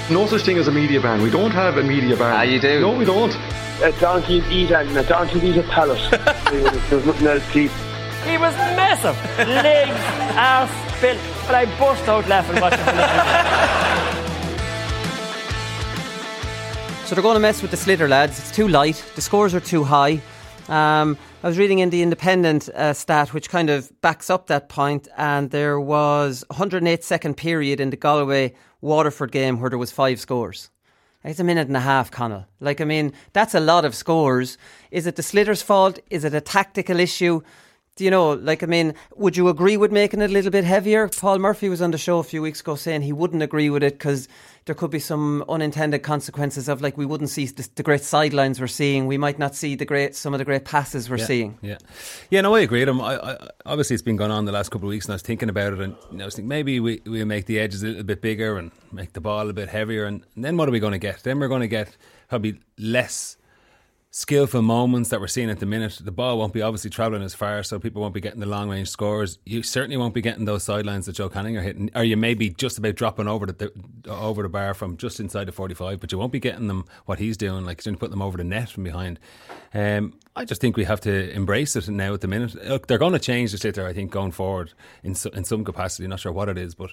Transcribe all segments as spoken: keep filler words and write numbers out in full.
No such thing as a media ban. We don't have a media ban. Ah, you do? No, we don't. A donkey eat and a donkey eat a pallet. There's nothing else to eat. He was massive. Legs, arse, built. But I burst out laughing watching the So they're going to mess with the sliotar, lads. It's too light. The scores are too high. Um, I was reading in the Independent uh, stat, which kind of backs up that point, and there was one hundred eight second period in the Galway-Waterford game where there was five scores. It's a minute and a half, Conall. Like, I mean, that's a lot of scores. Is it the sliotar's fault? Is it a tactical issue? Do you know, like, I mean, would you agree with making it a little bit heavier? Paul Murphy was on the show a few weeks ago saying he wouldn't agree with it because there could be some unintended consequences of, like, we wouldn't see the, the great sidelines we're seeing. We might not see the great some of the great passes we're yeah, seeing. Yeah, yeah. No, I agree. I, I, obviously, it's been going on the last couple of weeks, and I was thinking about it, and you know, I was thinking maybe we we make the edges a little bit bigger and make the ball a bit heavier, and, and then what are we going to get? Then we're going to get probably less skillful moments that we're seeing at the minute. The ball won't be obviously travelling as far, so people won't be getting the long range scores. You certainly won't be getting those sidelines that Joe Canning are hitting, or you may be just about dropping over the, the over the bar from just inside the forty-five, but you won't be getting them what he's doing, like he's going to put them over the net from behind. Um, I just think we have to embrace it now at the minute. Look, they're going to change the sliotar, I think, going forward in so, in some capacity. Not sure what it is, but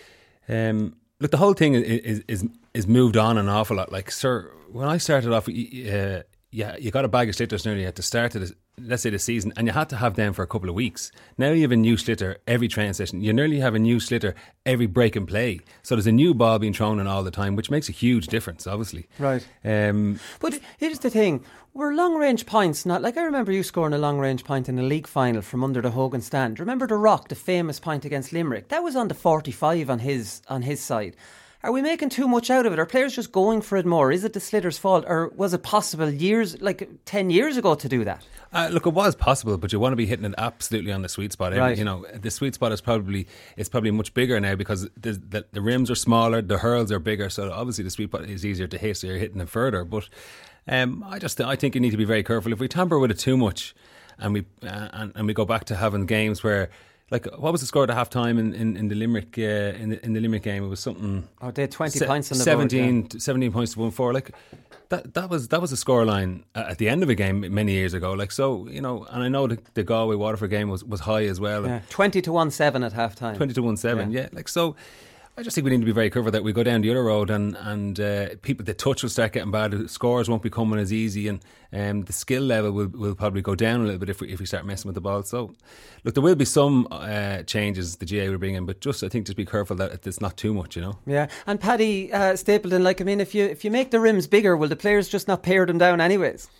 um, look, the whole thing is is is moved on an awful lot. Like, sir, when I started off, uh, yeah, you got a bag of sliotars nearly at the start of the, let's say, the season, and you had to have them for a couple of weeks. Now you have a new sliotar every training session. You nearly have a new sliotar every break and play. So there's a new ball being thrown in all the time, which makes a huge difference, obviously. Right. Um, but here's the thing. Were long range points not, like I remember you scoring a long range point in a league final from under the Hogan stand. Remember the Rock, the famous point against Limerick? That was on the forty-five on his on his side. Are we making too much out of it? Are players just going for it more? Is it the sliotar's fault? Or was it possible years, like ten years ago, to do that? Uh, look, it was possible, but you want to be hitting it absolutely on the sweet spot. Right. You know, the sweet spot is probably it's probably much bigger now because the, the, the rims are smaller, the hurls are bigger, so obviously the sweet spot is easier to hit, so you're hitting it further. But um, I just I think you need to be very careful. If we tamper with it too much, and we uh, and, and we go back to having games where, like, what was the score at half time in, in, in the Limerick uh, in the in the Limerick game? It was something. Oh, they had twenty se- points on the seventeen, board. Yeah. seventeen points to one four. Like that that was that was a scoreline at the end of a game many years ago. Like, so, you know, and I know the, the Galway Waterford game was, was high as well. Yeah. Twenty to one seven at half time. Twenty to one seven. Yeah. yeah. Like, so. I just think we need to be very careful that we go down the other road, and and uh, people, the touch will start getting bad. The scores won't be coming as easy, and um, the skill level will, will probably go down a little bit if we if we start messing with the ball. So, look, there will be some uh, changes the G A will bring in, but just I think just be careful that it's not too much, you know. Yeah, and Paddy uh, Stapleton, like, I mean, if you if you make the rims bigger, will the players just not pare them down anyways?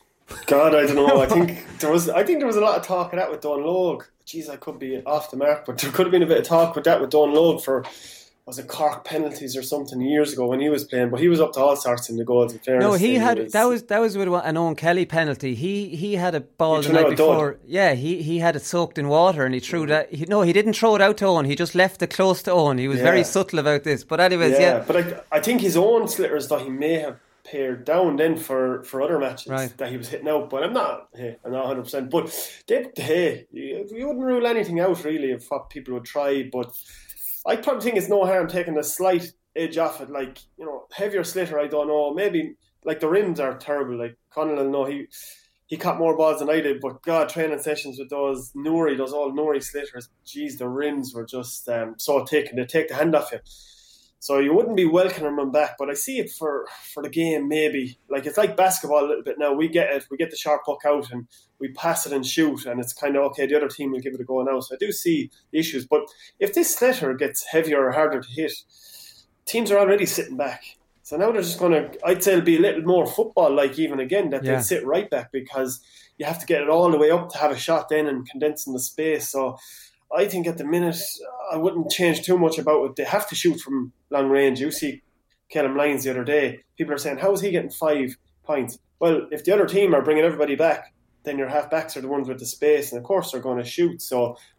God, I don't know. I think there was I think there was a lot of talk of that with Don Logue. Jeez, I could be off the mark, but there could have been a bit of talk with that with Don Logue for. Was it Cork penalties or something years ago when he was playing? But he was up to all sorts in the goals. In fairness, no, he had was, that was that was with an Owen Kelly penalty. He he had a ball the night before. Dud. Yeah, he, he had it soaked in water and he threw that. He, no, he didn't throw it out to Owen. He just left it close to Owen. He was yeah. very subtle about this. But anyways, yeah. yeah. But I, I think his own sliotars that he may have pared down then for, for other matches right. that he was hitting out. But I'm not. Hey, I'm not one hundred percent. But they, hey, you, you wouldn't rule anything out really of what people would try. But I probably think it's no harm taking a slight edge off it, like, you know, heavier sliotar, I don't know. Maybe, like, the rims are terrible. Like, Conall will know he he caught more balls than I did, but God, training sessions with those Nuri, those old Nuri sliotars, geez, the rims were just um, so thick and they take the hand off you. So you wouldn't be welcoming them back, but I see it for, for the game maybe. Like, it's like basketball a little bit now. We get it, we get the sharp puck out and we pass it and shoot, and it's kind of, okay, the other team will give it a go now. So I do see the issues. But if this sliotar gets heavier or harder to hit, teams are already sitting back. So now they're just going to, I'd say it'll be a little more football-like even again, that yeah. they'll sit right back because you have to get it all the way up to have a shot then and condensing the space. So I think at the minute, I wouldn't change too much about it. They have to shoot from long range. You see Callum Lyons the other day. People are saying, how is he getting five points? Well, if the other team are bringing everybody back, then your half-backs are the ones with the space, and of course they're going to shoot. So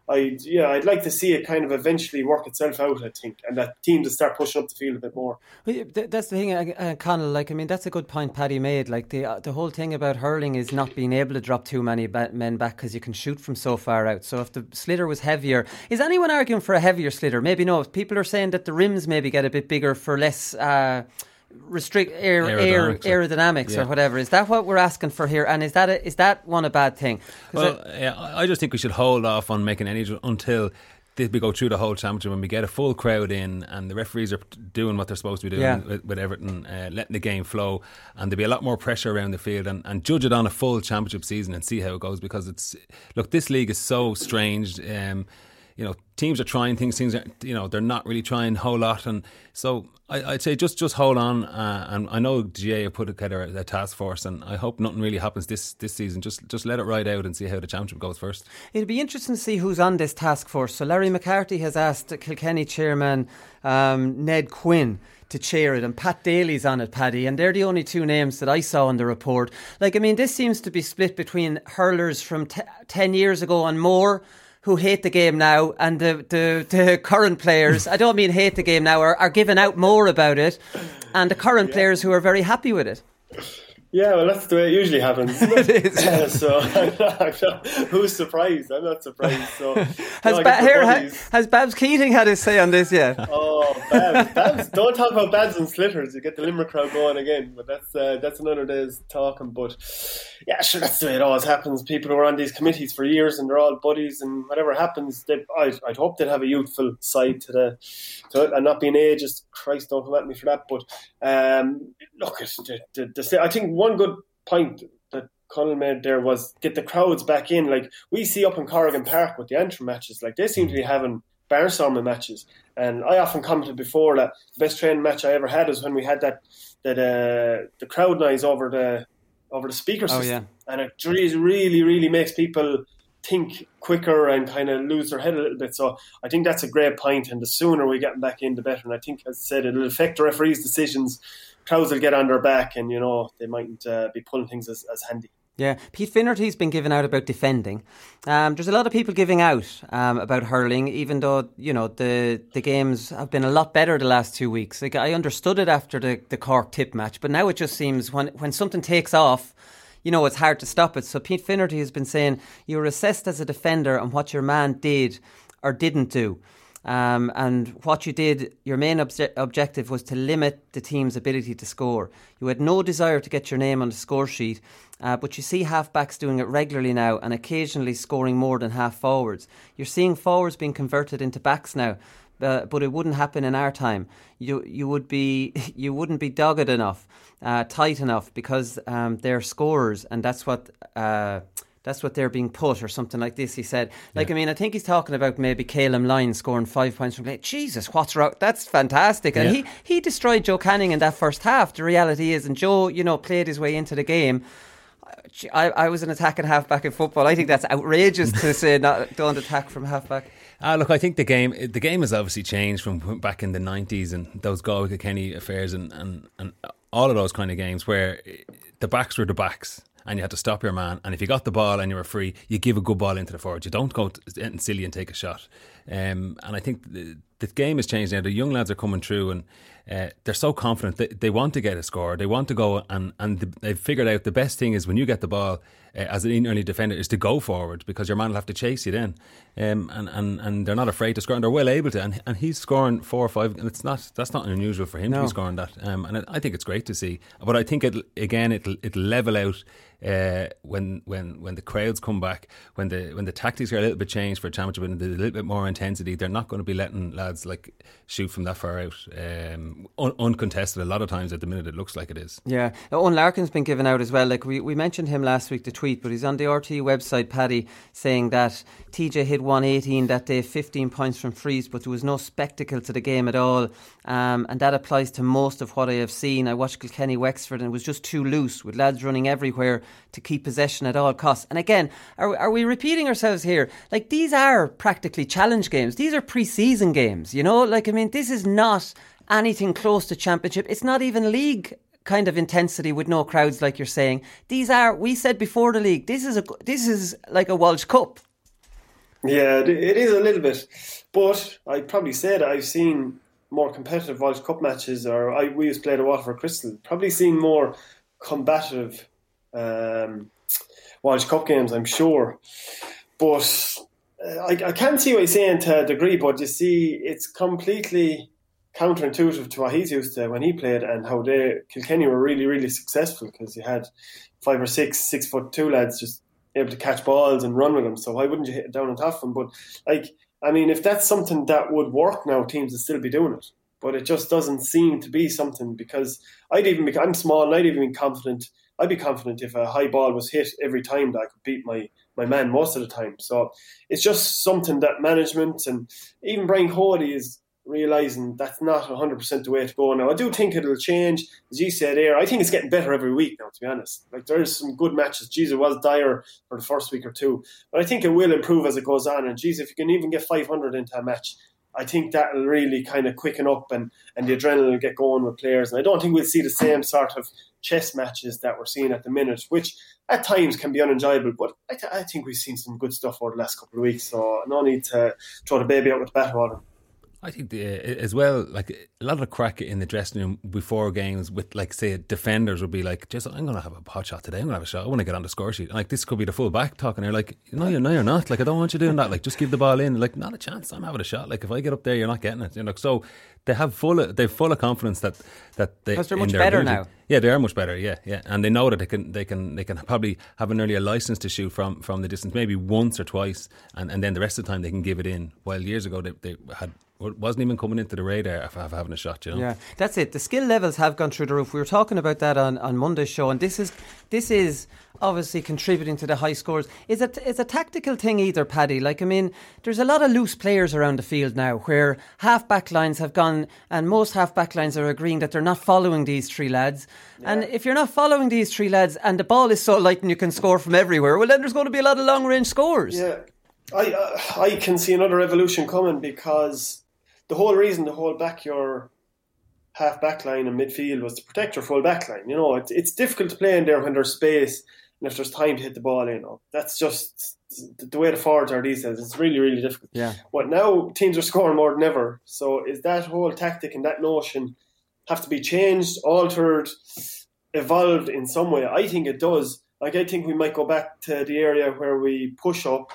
I yeah, I'd like to see it kind of eventually work itself out, I think, and that team to start pushing up the field a bit more. Well, that's the thing, uh, Conall. Like, I mean, that's a good point Paddy made. Like, the uh, the whole thing about hurling is not being able to drop too many ba- men back because you can shoot from so far out. So if the sliotar was heavier, is anyone arguing for a heavier sliotar? Maybe no. People are saying that the rims maybe get a bit bigger for less. Uh, restrict air, aerodynamics, air, aerodynamics or, yeah. or whatever. Is that what we're asking for here? And is that a, is that one a bad thing? Well, I, yeah, I just think we should hold off on making any until we go through the whole championship when we get a full crowd in and the referees are doing what they're supposed to be doing yeah. with, with Everton, uh, letting the game flow, and there'll be a lot more pressure around the field, and, and judge it on a full championship season and see how it goes, because it's look, this league is so strange. Um, you know, teams are trying things, things are, you know, they're not really trying a whole lot, and so I, I'd say just, just hold on. Uh, and I know G A have put together a, a task force, and I hope nothing really happens this, this season. Just just let it ride out and see how the championship goes first. It'll be interesting to see who's on this task force. So Larry McCarthy has asked Kilkenny chairman um, Ned Quinn to chair it, and Pat Daly's on it, Paddy, and they're the only two names that I saw in the report. Like, I mean, this seems to be split between hurlers from t- ten years ago and more, who hate the game now, and the, the, the current players, I don't mean hate the game now, are, are giving out more about it, and the current yeah. players who are very happy with it. Yeah, well, that's the way it usually happens. It is. Uh, so, who's surprised? I'm not surprised. So, has, no, ba- here, ha- has Babs Keating had his say on this yet? Oh, Babs, Babs, don't talk about Babs and slitters. You get the Limerick crowd going again. But that's uh, that's another day's talking. But yeah, sure, that's the way it always happens. People who are on these committees for years and they're all buddies, and whatever happens, they, I'd, I'd hope they'd have a youthful side to the to it and not being ageist. Christ, don't come at me for that. But um, look, the, the, the, I think one good point that Conall made there was get the crowds back in. Like we see up in Corrigan Park with the Antrim matches, like they seem to be having barnstorming matches. And I often commented before that the best training match I ever had was when we had that that uh, the crowd noise over the over the speaker system. Oh, yeah. And it really, really, really makes people think quicker and kind of lose their head a little bit. So I think that's a great point, and the sooner we get them back in, the better. And I think, as I said, it'll affect the referees' decisions. Crowds will get on their back, and you know they mightn't uh, be pulling things as, as handy. Yeah, Pete Finnerty's been giving out about defending. Um, there's a lot of people giving out um, about hurling, even though you know the the games have been a lot better the last two weeks. Like I understood it after the, the Cork Tip match, but now it just seems when when something takes off, you know, it's hard to stop it. So Pete Finnerty has been saying you're assessed as a defender on what your man did or didn't do. Um, and what you did, your main obje- objective was to limit the team's ability to score. You had no desire to get your name on the score sheet, uh, but you see half-backs doing it regularly now and occasionally scoring more than half-forwards. You're seeing forwards being converted into backs now, uh, but it wouldn't happen in our time. You you would be you wouldn't be dogged enough, uh, tight enough, because um, they're scorers, and that's what... Uh, That's what they're being put, or something like this, he said. Like, yeah. I mean, I think he's talking about maybe Calum Lyne scoring five points from play. Jesus, what's wrong? That's fantastic. And yeah. he, he destroyed Joe Canning in that first half. The reality is, and Joe, you know, played his way into the game. I, I was an attacking half-back in football. I think that's outrageous to say not, don't attack from half-back. Ah, look, I think the game the game has obviously changed from back in the nineties and those Galway Kilkenny affairs and, and, and all of those kind of games where the backs were the backs. And you had to stop your man, and if you got the ball and you were free, you give a good ball into the forward. You don't go and silly and take a shot. Um, and I think the, the game has changed now. The young lads are coming through, and uh, they're so confident. They, they want to get a score. They want to go, and and they've figured out the best thing is when you get the ball uh, as an early defender is to go forward, because your man will have to chase you then. Um, and, and, and they're not afraid to score, and they're well able to. And and he's scoring four or five, and it's not that's not unusual for him no. to be scoring that. Um, and I think it's great to see. But I think it again it'll it'll level out. Uh, when when when the crowds come back, when the when the tactics are a little bit changed for a championship and there's a little bit more intensity, they're not going to be letting lads like shoot from that far out, um, un- uncontested. A lot of times at the minute it looks like it is. Yeah, Owen Larkin's been given out as well. Like we, we mentioned him last week, the tweet, but he's on the R T website, Paddy, saying that T J hit one eighteen that day, fifteen points from frees, but there was no spectacle to the game at all, um, and that applies to most of what I have seen. I watched Kilkenny Wexford and it was just too loose with lads running everywhere to keep possession at all costs. And again, are, are we repeating ourselves here? Like, these are practically challenge games. These are pre-season games, you know? Like, I mean, this is not anything close to championship. It's not even league kind of intensity with no crowds, like you're saying. These are, we said before the league, this is a, this is like a Walsh Cup. Yeah, it is a little bit. But I'd probably say that I've seen more competitive Walsh Cup matches, or I, we used to play the Waterford Crystal, probably seen more combative um, Walsh Cup games, I'm sure. But uh, I, I can see what he's saying to a degree, but you see, it's completely counterintuitive to what he's used to when he played, and how they Kilkenny were really, really successful, because you had five or six six foot two lads just able to catch balls and run with them. So why wouldn't you hit it down on top of them? But like, I mean, if that's something that would work now, teams would still be doing it. But it just doesn't seem to be something, because I'd even be, I'm small and I'd even be confident. I'd be confident if a high ball was hit every time that I could beat my, my man most of the time. So it's just something that management and even Brian Cody is realising that's not one hundred percent the way to go now. I do think it'll change. As you said there, I think it's getting better every week now, to be honest. Like, there's some good matches. Jeez, it was dire for the first week or two. But I think it will improve as it goes on. And geez, if you can even get five hundred into a match, I think that'll really kind of quicken up, and, and the adrenaline will get going with players. And I don't think we'll see the same sort of chess matches that we're seeing at the minute, which at times can be unenjoyable. But I, th- I think we've seen some good stuff over the last couple of weeks. So no need to throw the baby out with the bathwater. I think the, as well, like a lot of the crack in the dressing room before games with, like, say, defenders would be like, just, I'm going to have a pot shot today, I'm going to have a shot, I want to get on the score sheet. And like, this could be the full back talking. They're like, no, you're, no, you're not. Like, I don't want you doing that. Like, just give the ball in. Like, not a chance. I'm having a shot. Like, if I get up there, you're not getting it. You know, so they have full, of, they're full of confidence that that they, because they're much better ability. now. Yeah, they are much better. Yeah, yeah, and they know that they can, they can, they can probably have an earlier license to shoot from, from the distance, maybe once or twice, and, and then the rest of the time they can give it in. While years ago they they had. wasn't even coming into the radar of having a shot, you know. Yeah, that's it. The skill levels have gone through the roof. We were talking about that on, on Monday's show, and this is this is obviously contributing to the high scores. Is it is a tactical thing either, Paddy? Like, I mean, there's a lot of loose players around the field now, where half back lines have gone, and most half back lines are agreeing that they're not following these three lads. Yeah. And if you're not following these three lads, and the ball is so light and you can score from everywhere, well, then there's going to be a lot of long range scores. Yeah, I uh, I can see another evolution coming, because the whole reason to hold back your half back line and midfield was to protect your full back line. You know, it's it's difficult to play in there when there's space and if there's time to hit the ball in. You know, that's just the way the forwards are these days. It's really, really difficult. Yeah. But now teams are scoring more than ever. So is that whole tactic and that notion have to be changed, altered, evolved in some way? I think it does. Like, I think we might go back to the area where we push up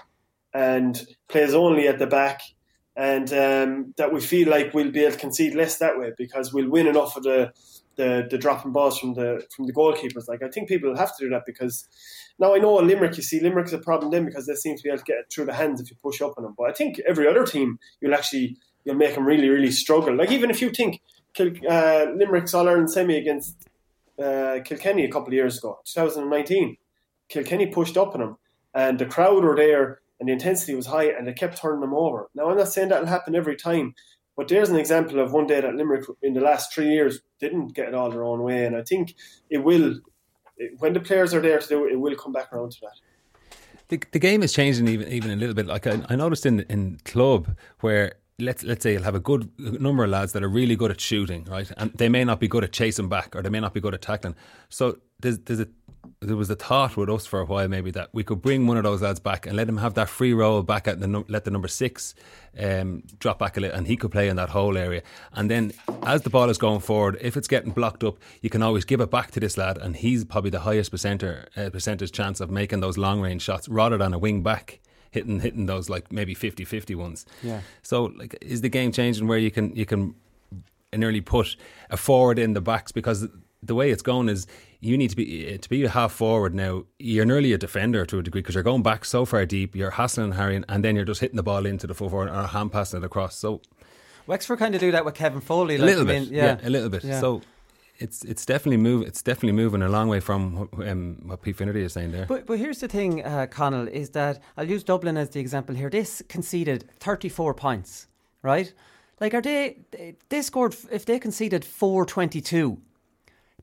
and plays only at the back, and um, that we feel like we'll be able to concede less that way, because we'll win enough of the, the, the dropping balls from the from the goalkeepers. Like, I think people will have to do that, because now I know in Limerick, you see Limerick's a problem then, because they seem to be able to get it through the hands if you push up on them. But I think every other team, you'll actually you'll make them really, really struggle. Like, even if you think Kil- uh, Limerick's All-Ireland semi against uh, Kilkenny a couple of years ago, twenty nineteen, Kilkenny pushed up on them, and the crowd were there, and the intensity was high, and they kept turning them over. Now, I'm not saying that'll happen every time, but there's an example of one day that Limerick, in the last three years, didn't get it all their own way. And I think it will, when the players are there to do it, it will come back around to that. The, the game is changing even even a little bit. Like, I, I noticed in in club where, let's let's say you'll have a good number of lads that are really good at shooting, right? And they may not be good at chasing back, or they may not be good at tackling. So there's there's a there was a thought with us for a while, maybe, that we could bring one of those lads back and let him have that free roll back at the let the number six um, drop back a little, and he could play in that whole area. And then as the ball is going forward, if it's getting blocked up, you can always give it back to this lad, and he's probably the highest percenter, uh, percentage chance of making those long range shots, rather than a wing back hitting hitting those like maybe fifty-fifty ones. Yeah. So, like, is the game changing where you can you can nearly put a forward in the backs? Because the way it's going is, you need to be to be a half forward now. You're nearly a defender to a degree, because you're going back so far deep, you're hassling and harrying, and then you're just hitting the ball into the full forward or hand passing it across. So Wexford kind of do that with Kevin Foley, a like, little I bit, mean, yeah. yeah, a little bit. Yeah. So it's it's definitely move. It's definitely moving a long way from um, what Pete Finnerty is saying there. But but here's the thing, uh, Connell, is that I'll use Dublin as the example here. They conceded thirty-four points, right? Like, are they? They scored, if they conceded four twenty-two.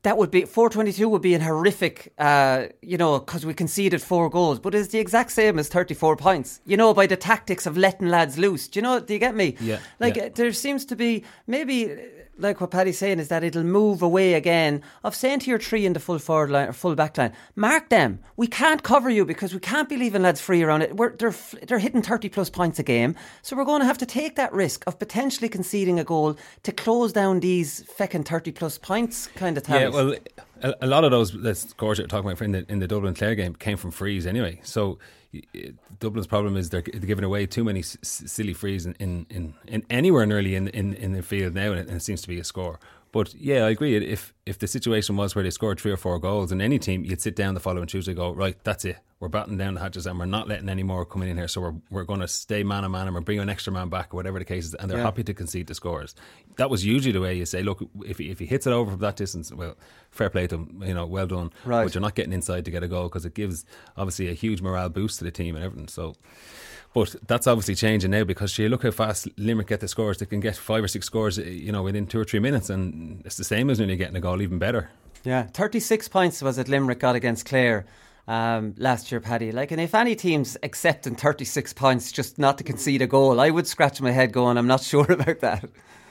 that would be four twenty-two would be an horrific, uh, you know, because we conceded four goals, but it's the exact same as thirty-four points, you know, by the tactics of letting lads loose. Do you know? Do you get me? Yeah. Like yeah. Uh, there seems to be maybe. Like what Paddy's saying is that it'll move away again of saying to your three in the full forward line or full back line, mark them. We can't cover you because we can't be leaving lads free around it. We're, they're they're hitting thirty plus points a game, so we're going to have to take that risk of potentially conceding a goal to close down these feckin' thirty plus points kind of tallies. Yeah, well, a, a lot of those scores that you're talking about in the in the Dublin Clare game came from frees anyway. So Dublin's problem is they're giving away too many s- silly frees in, in, in, in anywhere nearly in, in, in the field now, and it, and it seems to be a score. But yeah, I agree. If if the situation was where they scored three or four goals in any team, you'd sit down the following Tuesday and go, right, that's it. We're batting down the hatches and we're not letting any more come in here. So we're we're going to stay man on man and we're bringing an extra man back or whatever the case is. And they're yeah. happy to concede the scores. That was usually the way you say, look, if he, if he hits it over from that distance, well, fair play to him, you know, well done. Right. But you're not getting inside to get a goal because it gives obviously a huge morale boost to the team and everything. So... But that's obviously changing now because you look how fast Limerick get the scores. They can get five or six scores, you know, within two or three minutes, and it's the same as when you're getting a goal, even better. Yeah, thirty-six points was it Limerick got against Clare um, last year, Paddy. Like, and if any team's accepting thirty-six points just not to concede a goal, I would scratch my head going, I'm not sure about that.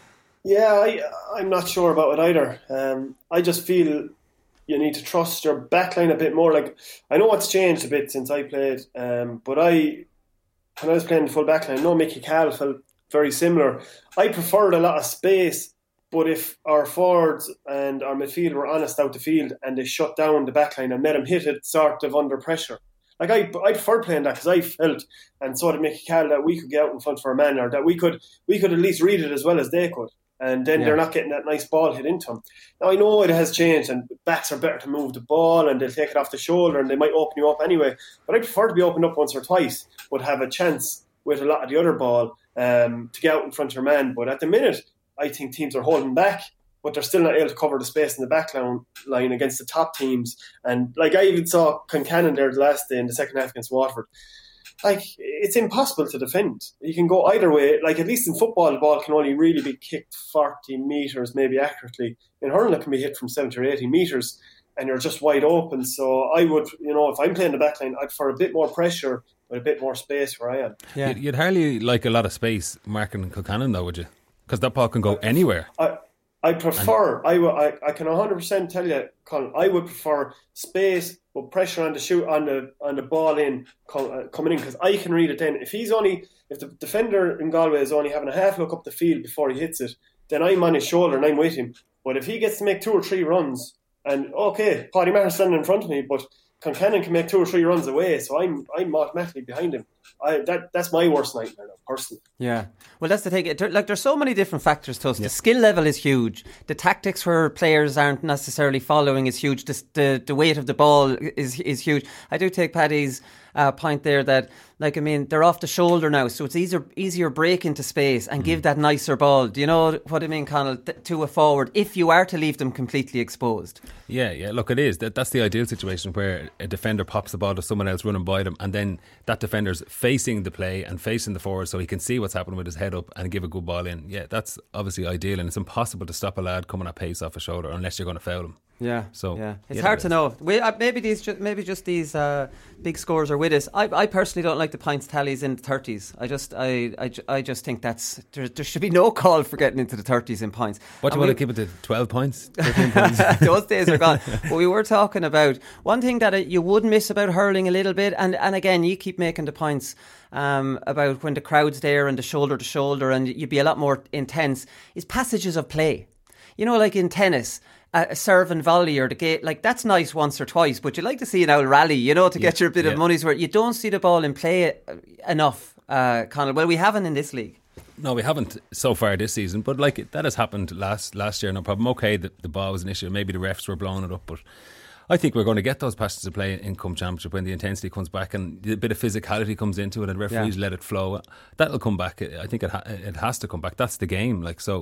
Yeah, I, I'm not sure about it either. Um, I just feel you need to trust your backline a bit more. Like, I know it's changed a bit since I played, um, but I... when I was playing the full back line, I know Mickey Cal felt very similar. I preferred a lot of space, but if our forwards and our midfield were honest out the field and they shut down the back line and made them hit it sort of under pressure. Like I, I preferred playing that because I felt, and so did Mickey Cal, that we could get out in front for a man, or that we could we could at least read it as well as they could. And then yeah. they're not getting that nice ball hit into them. Now, I know it has changed and backs are better to move the ball and they'll take it off the shoulder and they might open you up anyway. But I prefer to be opened up once or twice, but have a chance with a lot of the other ball um, to get out in front of your man. But at the minute, I think teams are holding back, but they're still not able to cover the space in the back line against the top teams. And like I even saw Concannon there the last day in the second half against Waterford. Like, it's impossible to defend. You can go either way. Like, at least in football, the ball can only really be kicked forty metres, maybe accurately. In hurling, it can be hit from seventy or eighty metres, and you're just wide open. So I would, you know, if I'm playing the back line, I'd prefer a bit more pressure with a bit more space where I am. Yeah. You'd, you'd hardly like a lot of space marking Kilcannon, though, would you? Because that ball can go anywhere. I, I prefer, I, I, I can one hundred percent tell you, Colin, I would prefer space with pressure on the shoot on the on the ball in uh, coming in, because I can read it then. If he's only, if the defender in Galway is only having a half look up the field before he hits it, then I'm on his shoulder and I'm with him. But if he gets to make two or three runs, and okay, Paddy Maher's standing in front of me, but Concannon can make two or three runs away, so I'm I'm automatically behind him. I, that that's my worst nightmare now, personally. Yeah, well, that's the thing. It, like, there's so many different factors to us. Yeah. The skill level is huge. The tactics where players aren't necessarily following is huge. The the, the weight of the ball is is huge. I do take Paddy's uh, point there that, like, I mean, they're off the shoulder now, so it's easier easier break into space and mm. give that nicer ball. Do you know what I mean, Conal? To a forward, if you are to leave them completely exposed. Yeah, yeah. Look, it is. That that's the ideal situation where a defender pops the ball to someone else running by them, and then that defender's facing the play and facing the forward so he can see what's happening with his head up and give a good ball in. Yeah, that's obviously ideal, and it's impossible to stop a lad coming at pace off a shoulder unless you're going to foul him. Yeah, so yeah, it's yeah, hard it to know. We, uh, maybe these, ju- maybe just these uh, big scores are with us. I, I personally don't like the points tallies in the thirties. I just, I, I, I just think that's there, there should be no call for getting into the thirties in points. What do you and want we, to keep it to twelve points? points? Those days are gone. But we were talking about one thing that you would miss about hurling a little bit, and and again, you keep making the points um, about when the crowd's there and the shoulder to shoulder, and you'd be a lot more intense. Is passages of play. You know, like in tennis. A serve and volley or the gate, like that's nice once or twice, but you like to see an old rally, you know, to yeah, get your bit yeah. of money's worth. You don't see the ball in play enough, uh, Conal. Well, we haven't in this league. No, we haven't so far this season, but like that has happened last last year, no problem. Okay, the, the ball was an issue, maybe the refs were blowing it up, but I think we're going to get those passages of play in Come Championship when the intensity comes back and a bit of physicality comes into it and referees yeah. let it flow. That'll come back. I think it ha- it has to come back. That's the game. Like so,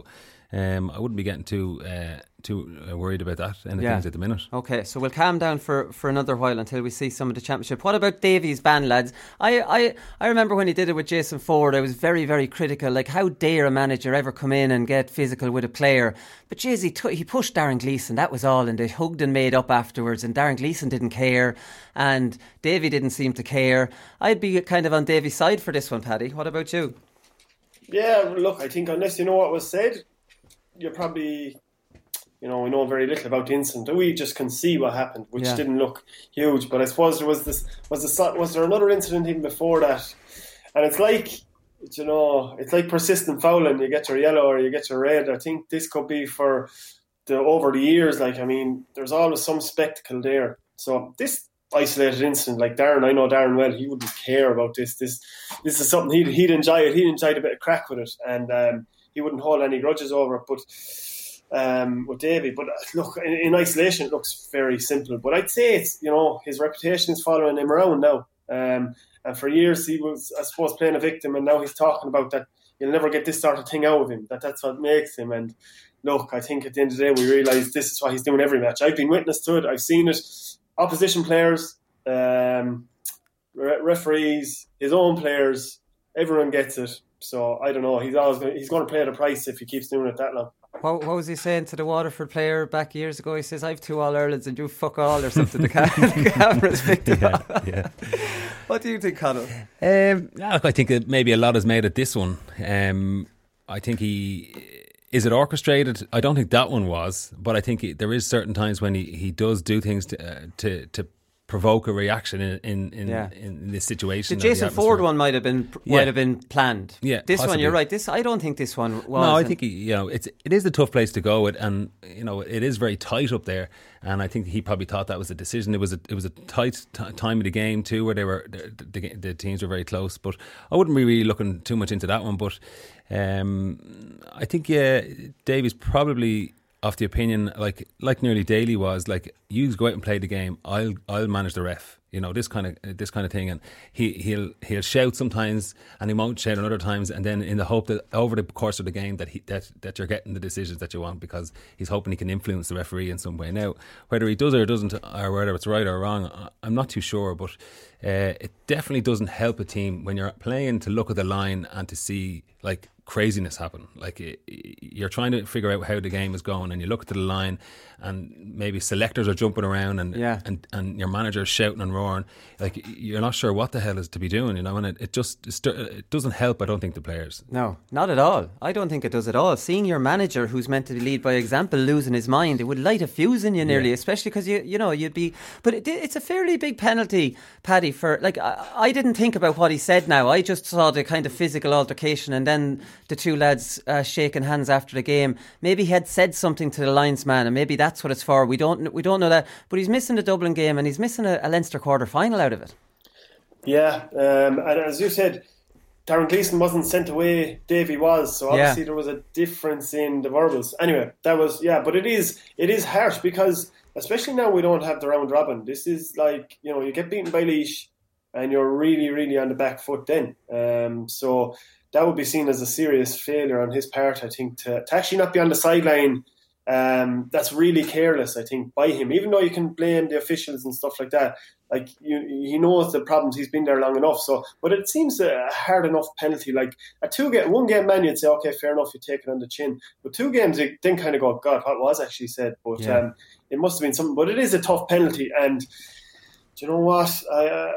um, I wouldn't be getting too uh, too uh, worried about that and the Yeah. things at the minute. Okay, so we'll calm down for, for another while until we see some of the championship. What about Davies' ban, lads? I, I, I remember when he did it with Jason Ford, I was very, very critical. Like, how dare a manager ever come in and get physical with a player? But jeez, he, t- he pushed Darren Gleeson, that was all, and they hugged and made up afterwards, and Darren Gleeson didn't care, and Davy didn't seem to care. I'd be kind of on Davy's side for this one, Paddy. What about you? Yeah, look, I think unless you know what was said, you're probably... You know, we know very little about the incident. We just can see what happened, which Yeah. didn't look huge. But I suppose there was this was the was there another incident even before that? And it's like, you know, it's like persistent fouling. You get your yellow or you get your red. I think this could be for the over the years. Like, I mean, there's always some spectacle there. So this isolated incident, like Darren, I know Darren well. He wouldn't care about this. This this is something he'd he'd enjoy it. He'd enjoy a bit of crack with it, and um, he wouldn't hold any grudges over it. But. Um, with Davy, but look, in, in isolation it looks very simple, but I'd say it's, you know, his reputation is following him around now, um, and for years he was, I suppose, playing a victim, and now he's talking about that you'll never get this sort of thing out of him, that that's what makes him. And look, I think at the end of the day we realise this is what he's doing every match. I've been witness to it, I've seen it, opposition players, um, re- referees, his own players, everyone gets it. So I don't know, he's always going, he's going to pay the price if he keeps doing it that long. What, what was he saying to the Waterford player back years ago? He says, I've two All-Irelands and you fuck all, or something. The, cam- the camera's picked it up. Yeah. What do you think, Conor? Um, look, I think that maybe a lot is made at this one. Um, I think he... Is it orchestrated? I don't think that one was, but I think he, there is certain times when he, he does do things to uh, to to provoke a reaction in in, in, Yeah. in this situation. The Jason the Ford one might have been Yeah. might have been planned. Yeah, this one, possibly. you're right. This I don't think this one was. No, I think he, you know it's it is a tough place to go with, and you know it is very tight up there. And I think he probably thought that was a decision. It was a it was a tight t- time of the game too, where they were the, the, the teams were very close. But I wouldn't be really looking too much into that one. But um, I think yeah, Davies probably of the opinion, like like nearly Daly was, like you go out and play the game. I'll I'll manage the ref. You know, this kind of this kind of thing, and he he'll he'll shout sometimes, and he won't shout at other times, and then in the hope that over the course of the game that he that, that you're getting the decisions that you want, because he's hoping he can influence the referee in some way. Now, whether he does or doesn't, or whether it's right or wrong, I'm not too sure, but uh, it definitely doesn't help a team when you're playing to look at the line and to see like craziness happen. Like it, you're trying to figure out how the game is going, and you look at the line, and maybe selectors are jumping around, and yeah. and, and your manager is shouting and roaring. Like you're not sure what the hell is to be doing, you know. And it, it just it doesn't help. I don't think the players. No, not at all. I don't think it does at all. Seeing your manager, who's meant to lead by example, losing his mind, it would light a fuse in you nearly, yeah. especially because you you know you'd be. But it, it's a fairly big penalty, Paddy. For like I, I didn't think about what he said. Now I just saw the kind of physical altercation, and then the two lads uh, shaking hands after the game. Maybe he had said something to the linesman, and maybe that's what it's for. We don't we don't know that. But he's missing the Dublin game, and he's missing a, a Leinster quarter final out of it. Yeah, um, and as you said, Darren Gleeson wasn't sent away. Davy was, so obviously yeah. there was a difference in the verbals. Anyway, that was yeah, but it is it is harsh because especially now we don't have the round robin. This is like, you know, you get beaten by Laois, and you're really really on the back foot then. Um, so. That would be seen as a serious failure on his part, I think, to, to actually not be on the sideline. Um, that's really careless, I think, by him. Even though you can blame the officials and stuff like that, like you, he knows the problems. He's been there long enough. So, but it seems a hard enough penalty. Like a two game, one game man, you'd say, okay, fair enough, you take it on the chin. But two games, you then kind of go, God, what was actually said? But yeah. um, it must have been something. But it is a tough penalty, and do you know what? I, uh,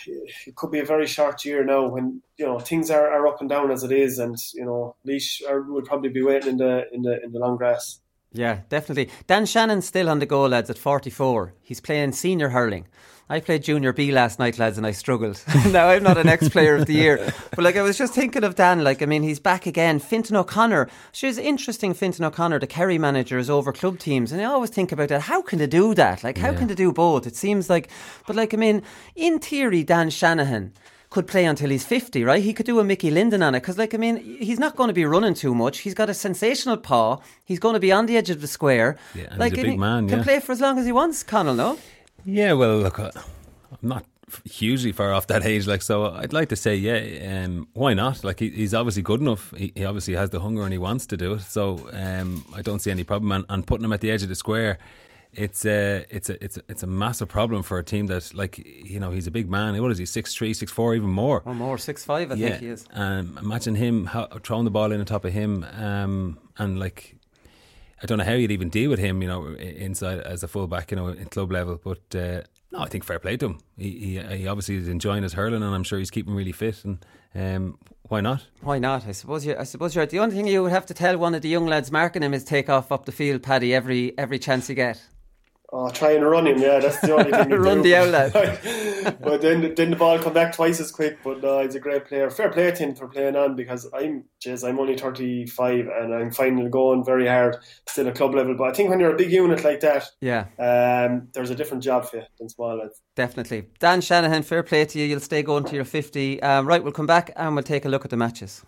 it could be a very short year now when, you know, things are, are up and down as it is, and you know, Laois would probably be waiting in the in the in the long grass. Yeah, definitely. Dan Shannon's still on the go, lads, at forty-four. He's playing senior hurling. I played junior B last night, lads, and I struggled. Now, I'm not an ex-player of the year. But, like, I was just thinking of Dan. Like, I mean, he's back again. Fintan O'Connor. She's interesting, Fintan O'Connor, the Kerry manager, is over club teams. And I always think about that. How can they do that? Like, how yeah. can they do both? It seems like... But, like, I mean, in theory, Dan Shanahan could play until he's fifty, right? He could do a Mickey Linden on it. Because, like, I mean, he's not going to be running too much. He's got a sensational paw. He's going to be on the edge of the square. Yeah, and like, he's a big he man, can yeah. play for as long as he wants, Connell, no? Yeah, well, look... Uh, I'm not hugely far off that age. Like, so I'd like to say, yeah, um, why not? Like, he, he's obviously good enough. He, he obviously has the hunger and he wants to do it. So um, I don't see any problem. And, and putting him at the edge of the square, it's a, it's a, it's a, it's a massive problem for a team that, like, you know, he's a big man. What is he? six three, six four, even more. Or more, six five, I yeah. think he is. Um, imagine him how, throwing the ball in on top of him, um, and like, I don't know how you'd even deal with him, you know, inside as a fullback, you know, in club level. But uh, no, I think fair play to him. He, he he obviously is enjoying his hurling, and I'm sure he's keeping really fit. And um, why not? Why not? I suppose you. I suppose you're. The only thing you would have to tell one of the young lads marking him is take off up the field, Paddy, every every chance you get. Oh, try and run him, yeah, that's the only thing you Run do. the outlet. But then, then the ball come back twice as quick. But no, he's a great player. Fair play to him for playing on, because I'm, geez, I'm only thirty-five and I'm finding it going very hard still at club level. But I think when you're a big unit like that, yeah, um, there's a different job for you than small lads. Definitely. Dan Shanahan, fair play to you. You'll stay going to your fifty. Um, right, we'll come back and we'll take a look at the matches.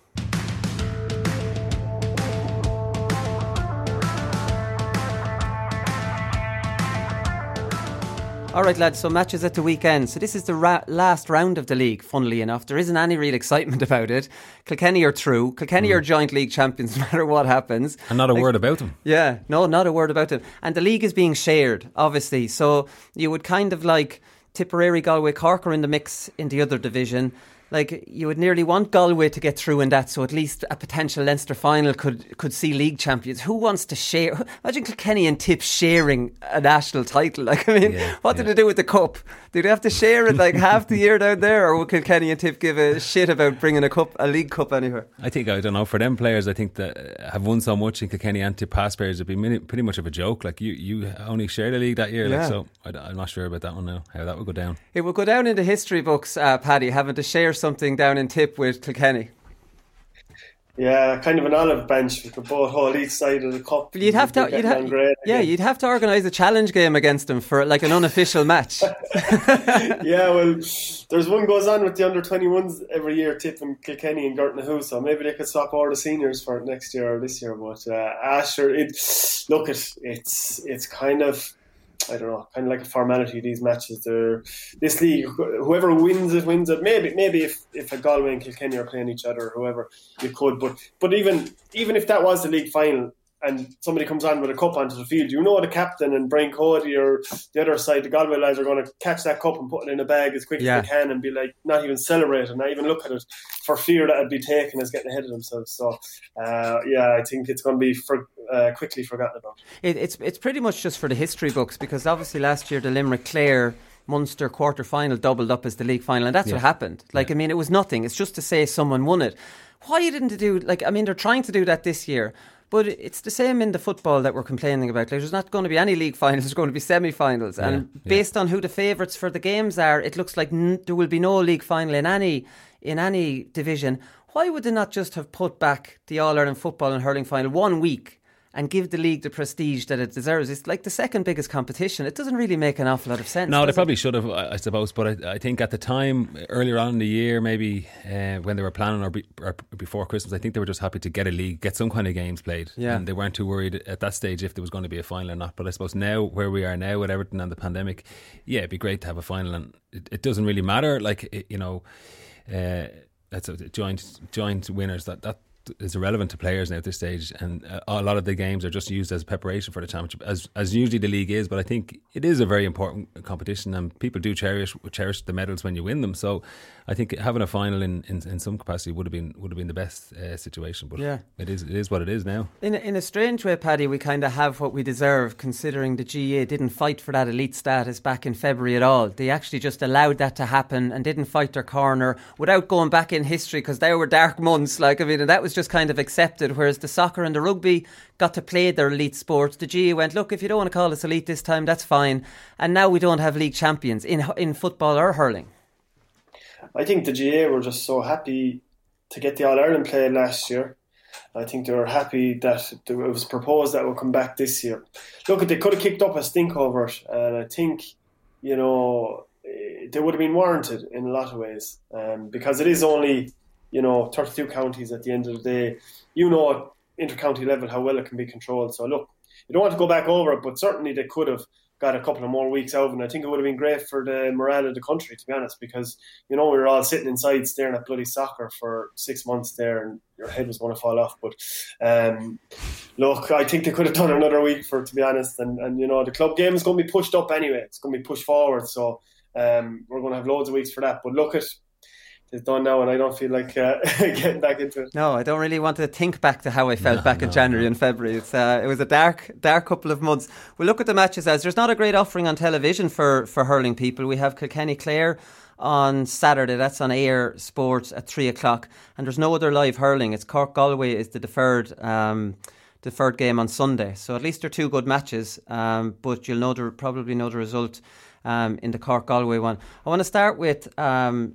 All right, lads, so matches at the weekend. So this is the ra- last round of the league, funnily enough. There isn't any real excitement about it. Kilkenny are through. Kilkenny mm. are joint league champions no matter what happens. And not a like, word about them. Yeah, no, not a word about them. And the league is being shared, obviously. So you would kind of like Tipperary, Galway, Cork are in the mix in the other division. Like, you would nearly want Galway to get through in that, so at least a potential Leinster final could could see league champions. Who wants to share? Imagine Kilkenny and Tip sharing a national title. Like, I mean, yeah, what yeah. did they do with the cup? Do they have to share it like half the year down there, or will Kilkenny and Tip give a shit about bringing a cup, a league cup anywhere? I think, I don't know, for them players, I think that have won so much in Kilkenny and Tip, past players, it'd be pretty much of a joke. Like, you, you only shared a league that year, yeah. like, so I, I'm not sure about that one now, how that would go down. It would go down in the history books, uh, Paddy, having to share something down in Tip with Kilkenny. Yeah, kind of an olive bench. We could both hold each side of the cup. You'd have to, you'd ha- yeah, you'd have to organise a challenge game against them for like an unofficial match. Yeah, well, there's one goes on with the under twenty-ones every year, Tip and Kilkenny and Gartnahoe, so maybe they could swap over the seniors for next year or this year. But uh, Asher, it look it, it's it's kind of. I don't know, kind of like a formality, these matches. They're, this league, whoever wins it, wins it. Maybe maybe if, if a Galway and Kilkenny are playing each other, or whoever, you could. But but even even if that was the league final and somebody comes on with a cup onto the field, you know the captain and Brian Cody or the other side, the Galway lads are going to catch that cup and put it in a bag as quick yeah. as they can and be like, not even celebrate and not even look at it for fear that it'd be taken as getting ahead of themselves. So uh, yeah, I think it's going to be for, uh, quickly forgotten about. It, it's it's pretty much just for the history books, because obviously last year the Limerick Clare Munster quarter final doubled up as the league final, and that's yeah. what happened. Like yeah. I mean, it was nothing. It's just to say someone won it. Why didn't they do like? I mean, they're trying to do that this year. But it's the same in the football that we're complaining about. Like, there's not going to be any league finals, there's going to be semi-finals. Yeah, and based yeah. on who the favourites for the games are, it looks like n- there will be no league final in any in any division. Why would they not just have put back the All-Ireland football and hurling final one week and give the league the prestige that it deserves? It's like the second biggest competition. It doesn't really make an awful lot of sense. No, they it? probably should have, I suppose. But I, I think at the time, earlier on in the year, maybe uh, when they were planning or, be, or before Christmas, I think they were just happy to get a league, get some kind of games played. Yeah. And they weren't too worried at that stage if there was going to be a final or not. But I suppose now, where we are now with everything and the pandemic, yeah, it'd be great to have a final. And it, it doesn't really matter. Like, it, you know, uh, that's a joint joint winners. That that. is irrelevant to players now at this stage, and uh, a lot of the games are just used as preparation for the championship, as as usually the league is. But I think it is a very important competition, and people do cherish cherish the medals when you win them. So I think having a final in, in, in some capacity would have been would have been the best uh, situation. But yeah. it is it is what it is now. In a, in a strange way, Paddy, we kind of have what we deserve, considering the G A A didn't fight for that elite status back in February at all. They actually just allowed that to happen and didn't fight their corner without going back in history, because there were dark months. Like I mean, and that was just kind of accepted, whereas the soccer and the rugby got to play their elite sports. The G A A went, look, if you don't want to call us elite this time, that's fine. And now we don't have league champions in in football or hurling. I think the G A A were just so happy to get the All-Ireland played last year. I think they were happy that it was proposed that it would come back this year. Look, they could have kicked up a stink over it, and I think, you know, they would have been warranted in a lot of ways, um, because it is only, you know, thirty-two counties at the end of the day. You know, at inter-county level how well it can be controlled. So look, you don't want to go back over it, but certainly they could have got a couple of more weeks out, and I think it would have been great for the morale of the country, to be honest, because, you know, we were all sitting inside staring at bloody soccer for six months there, and your head was going to fall off. But um, look, I think they could have done another week for it, to be honest, and, and you know, the club game is going to be pushed up anyway. It's going to be pushed forward, so um, we're going to have loads of weeks for that. But look, at it's done now, and I don't feel like uh, getting back into it. No, I don't really want to think back to how I felt no, back no, in January no. and February. It's uh, it was a dark, dark couple of months. We look at the matches as there's not a great offering on television for, for hurling people. We have Kilkenny Clare on Saturday. That's on Air Sports at three o'clock, and there's no other live hurling. It's Cork Galway is the deferred um, deferred game on Sunday. So at least they're two good matches, um, but you'll know the, probably know the result um, in the Cork Galway one. I want to start with Um,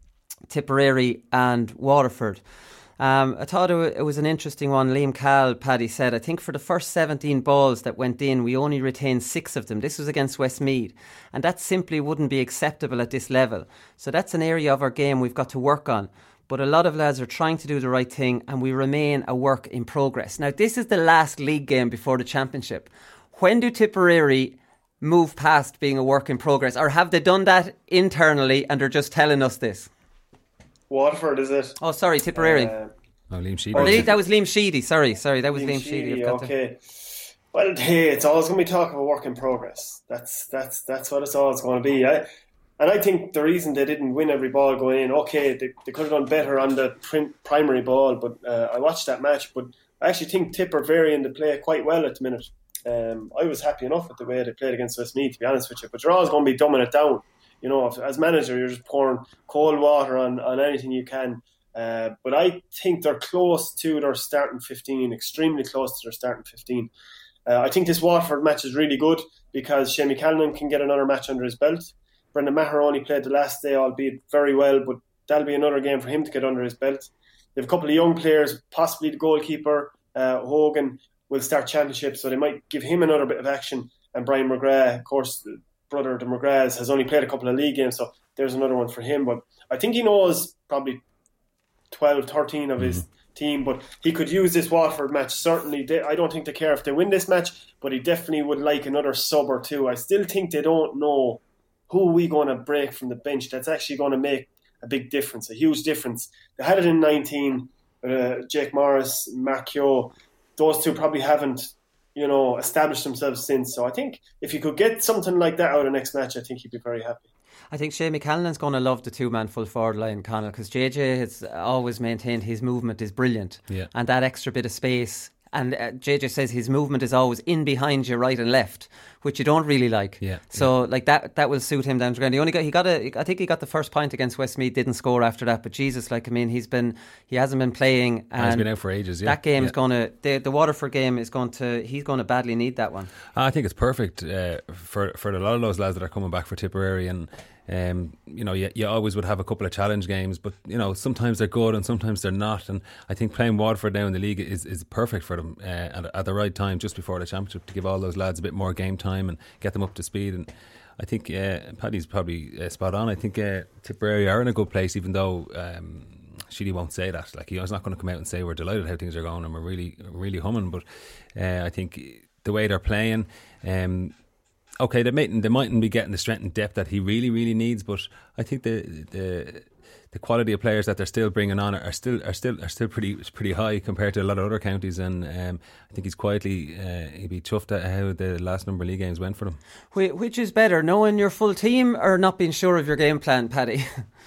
Tipperary and Waterford. Um, I thought it was an interesting one. Liam Cahill, Paddy, said, I think for the first seventeen balls that went in, we only retained six of them. This was against Westmeath, and that simply wouldn't be acceptable at this level. So that's an area of our game we've got to work on. But a lot of lads are trying to do the right thing, and we remain a work in progress. Now, this is the last league game before the championship. When do Tipperary move past being a work in progress, or have they done that internally and they're just telling us this? Waterford, is it? Oh, sorry, Tipperary. Uh, oh, Liam Sheedy. Or Liam, that was Liam Sheedy. Sorry, sorry, that was Liam, Liam Sheedy. Sheedy okay. To... Well, hey, it's always going to be talk of a work in progress. That's that's that's what it's always going to be. I, and I think the reason they didn't win every ball going in, okay, they, they could have done better on the print, primary ball, but uh, I watched that match, but I actually think Tipper vary in the play quite well at the minute. Um, I was happy enough with the way they played against Westmeath, to be honest with you, but you're always going to be dumbing it down. You know, if, as manager, you're just pouring cold water on, on anything you can. Uh, but I think they're close to their starting fifteen, extremely close to their starting fifteen. Uh, I think this Waterford match is really good because Shamie Callanan can get another match under his belt. Brendan Maher only played the last day, albeit very well, but that'll be another game for him to get under his belt. They have a couple of young players, possibly the goalkeeper, uh, Hogan, will start championship, so they might give him another bit of action. And Brian McGrath, of course, the brother of the McGraths, has only played a couple of league games, so there's another one for him. But I think he knows probably twelve, thirteen of his mm-hmm. team, but he could use this Waterford match. Certainly, they, I don't think they care if they win this match, but he definitely would like another sub or two. I still think they don't know who are we going to break from the bench that's actually going to make a big difference, a huge difference. They had it in nineteen, uh, Jake Morris, Mark Keogh. Those two probably haven't, you know, established themselves since. So I think if you could get something like that out of the next match, I think he'd be very happy. I think Shamie Callanan's going to love the two-man full forward line, Conal, because J J has always maintained his movement is brilliant. Yeah. And that extra bit of space. And uh, J J says his movement is always in behind you, right and left, which you don't really like. Yeah. So yeah. like that, that will suit him down to ground. He only got, he got a, I think he got the first point against Westmeath, didn't score after that. But Jesus, like I mean, he's been, he hasn't been playing. And he's been out for ages. Yeah. That game yeah. is going to, the, the Waterford game is going to, he's going to badly need that one. I think it's perfect uh, for for a lot of those lads that are coming back for Tipperary, and um, you know, you, you always would have a couple of challenge games, but you know, sometimes they're good and sometimes they're not. And I think playing Waterford now in the league is, is perfect for them uh, at, at the right time, just before the championship, to give all those lads a bit more game time and get them up to speed. And I think uh, Paddy's probably uh, spot on. I think uh, Tipperary are in a good place, even though um, Sheedy won't say that. Like, he's not going to come out and say we're delighted how things are going and we're really, really humming. But uh, I think the way they're playing, um, okay, they mightn't, they mightn't be getting the strength and depth that he really, really needs. But I think the the the quality of players that they're still bringing on are still are still are still pretty pretty high compared to a lot of other counties. And um, I think he's quietly uh, he'd be chuffed at how the last number of league games went for them. Which is better, knowing your full team or not being sure of your game plan, Paddy?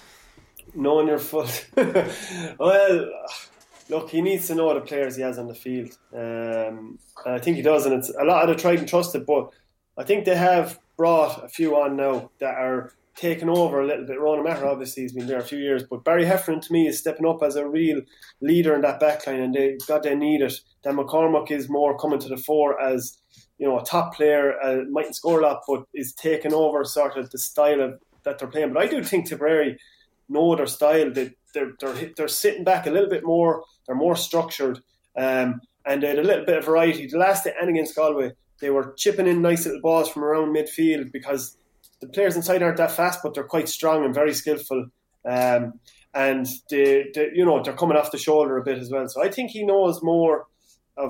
Knowing your full. Well, look, he needs to know the players he has on the field. Um, and I think he does, and it's a lot of the tried and trusted. But I think they have brought a few on now that are taken over a little bit. Ronan Maher, obviously, has been there a few years, but Barry Heffernan, to me, is stepping up as a real leader in that backline, and they God, they need it. Dan McCormack is more coming to the fore as, you know, a top player, uh, mightn't score a lot, but is taking over sort of the style of that they're playing. But I do think Tipperary know their style. They, they're they're they're sitting back a little bit more. They're more structured, um, and they had a little bit of variety. The last day and against Galway, they were chipping in nice little balls from around midfield because the players inside aren't that fast, but they're quite strong and very skillful. Um, and they, they, you know, they're coming off the shoulder a bit as well. So I think he knows more of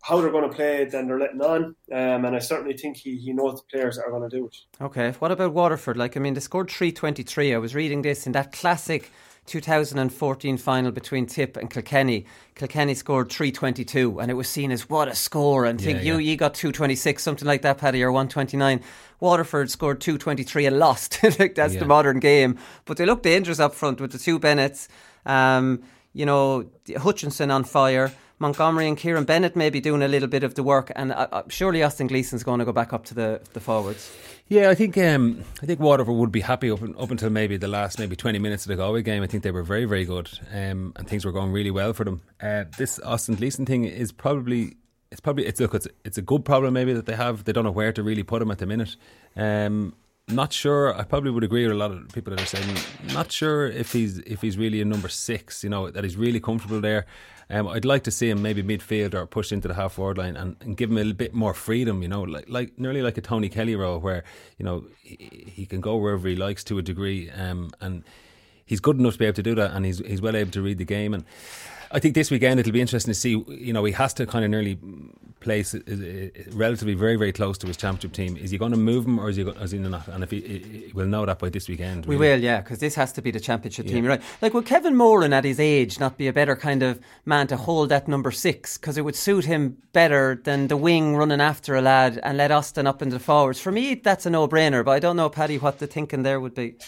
how they're going to play than they're letting on, um, and I certainly think he, he knows the players that are going to do it. Okay, what about Waterford? Like, I mean, they scored three twenty-three. I was reading this in that classic two thousand fourteen final between Tip and Kilkenny. Kilkenny scored three twenty-two, and it was seen as what a score. And think yeah, you yeah. you got two twenty-six, something like that, Paddy, or one twenty-nine. Waterford scored two twenty-three and lost. Like, that's yeah. the modern game. But they look dangerous up front with the two Bennetts. Um, you know, Hutchinson on fire. Montgomery and Kieran Bennett may be doing a little bit of the work, and uh, surely Austin Gleeson's going to go back up to the, the forwards. Yeah, I think um, I think Waterford would be happy up, up until maybe the last maybe twenty minutes of the Galway game. I think they were very, very good, um, and things were going really well for them. Uh, this Austin Gleeson thing is probably it's probably it's look it's it's a good problem maybe that they have. They don't know where to really put him at the minute. Um, Not sure. I probably would agree with a lot of people that are saying not sure if he's if he's really a number six. You know, that he's really comfortable there. Um, I'd like to see him maybe midfield or pushed into the half forward line and, and give him a little bit more freedom. You know, like like nearly like a Tony Kelly role where you know he, he can go wherever he likes to a degree. Um, and he's good enough to be able to do that, and he's he's well able to read the game. And I think this weekend it'll be interesting to see. You know, he has to kind of nearly place relatively very, very close to his championship team. Is he going to move him, or is he, go, is he not? And if he, we'll know that by this weekend. We really. will, yeah, because this has to be the championship yeah. team, right? Like, would Kevin Moran at his age not be a better kind of man to hold that number six? Because it would suit him better than the wing running after a lad and let Austin up into the forwards. For me, that's a no-brainer. But I don't know, Paddy, what the thinking there would be.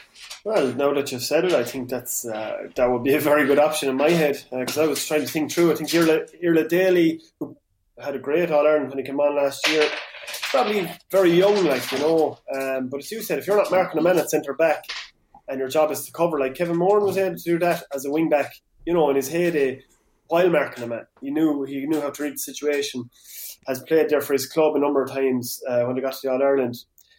Well, now that you've said it, I think that's uh, that would be a very good option in my head, because uh, I was trying to think through. I think Irla, Irla Daly, who had a great All-Ireland when he came on last year, probably very young, like, you know. Um, but as you said, if you're not marking a man at centre-back and your job is to cover, like Kevin Moran was able to do that as a wing-back, you know, in his heyday, while marking a man. He knew, he knew how to read the situation, has played there for his club a number of times uh, when they got to the All-Ireland.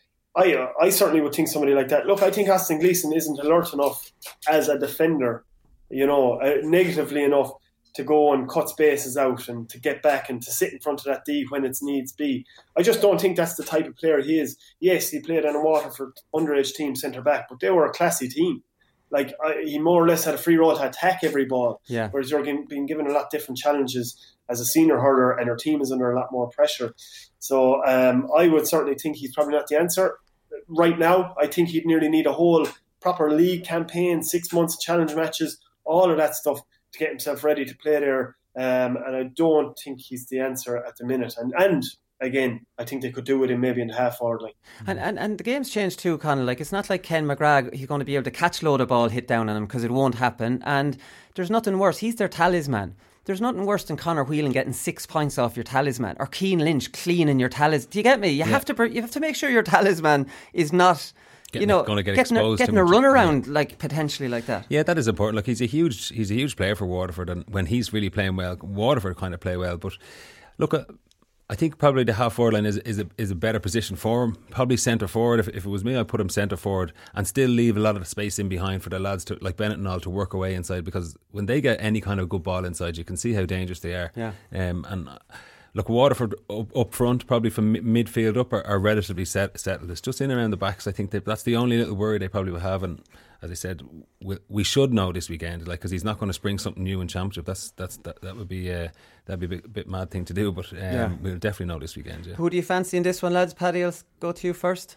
I uh, I certainly would think somebody like that. Look, I think Austin Gleeson isn't alert enough as a defender, you know, uh, negatively enough to go and cut spaces out and to get back and to sit in front of that D when it's needs be. I just don't think that's the type of player he is. Yes, he played on a Waterford underage team centre-back, but they were a classy team. Like, I, he more or less had a free roll to attack every ball, yeah. whereas you're being given a lot different challenges as a senior hurler, and your team is under a lot more pressure. So um, I would certainly think he's probably not the answer. Right now, I think he'd nearly need a whole proper league campaign, six months of challenge matches, all of that stuff to get himself ready to play there. Um, and I don't think he's the answer at the minute. And and again, I think they could do with him maybe in the half forward line. And, and and the game's changed too, Conor. Like, it's not like Ken McGrath, he's going to be able to catch load of ball hit down on him, because it won't happen. And there's nothing worse. He's their talisman. There's nothing worse than Conor Whelan getting six points off your talisman, or Keane Lynch cleaning your talisman. Do you get me? You yeah. have to you have to make sure your talisman is not, getting, you know, get getting a, getting a run around yeah. like potentially like that. Yeah, that is important. Like, he's a huge he's a huge player for Waterford, and when he's really playing well, Waterford kind of play well. But look, uh, I think probably the half forward line is is a, is a better position for him. Probably centre forward. If, if it was me, I'd put him centre forward and still leave a lot of space in behind for the lads to, like Bennett and all, to work away inside, because when they get any kind of good ball inside, you can see how dangerous they are. Yeah. Um, and uh, look, Waterford up, up front, probably from midfield up, are, are relatively set, settled. It's just in around the backs. I think they, that's the only little worry they probably will have. And as I said, we, we should know this weekend, like, because he's not going to spring something new in Championship. That's that's that, that would be uh, that'd be a bit, bit mad thing to do. But um, yeah. we'll definitely know this weekend. Yeah. Who do you fancy in this one, lads? Paddy, I'll go to you first.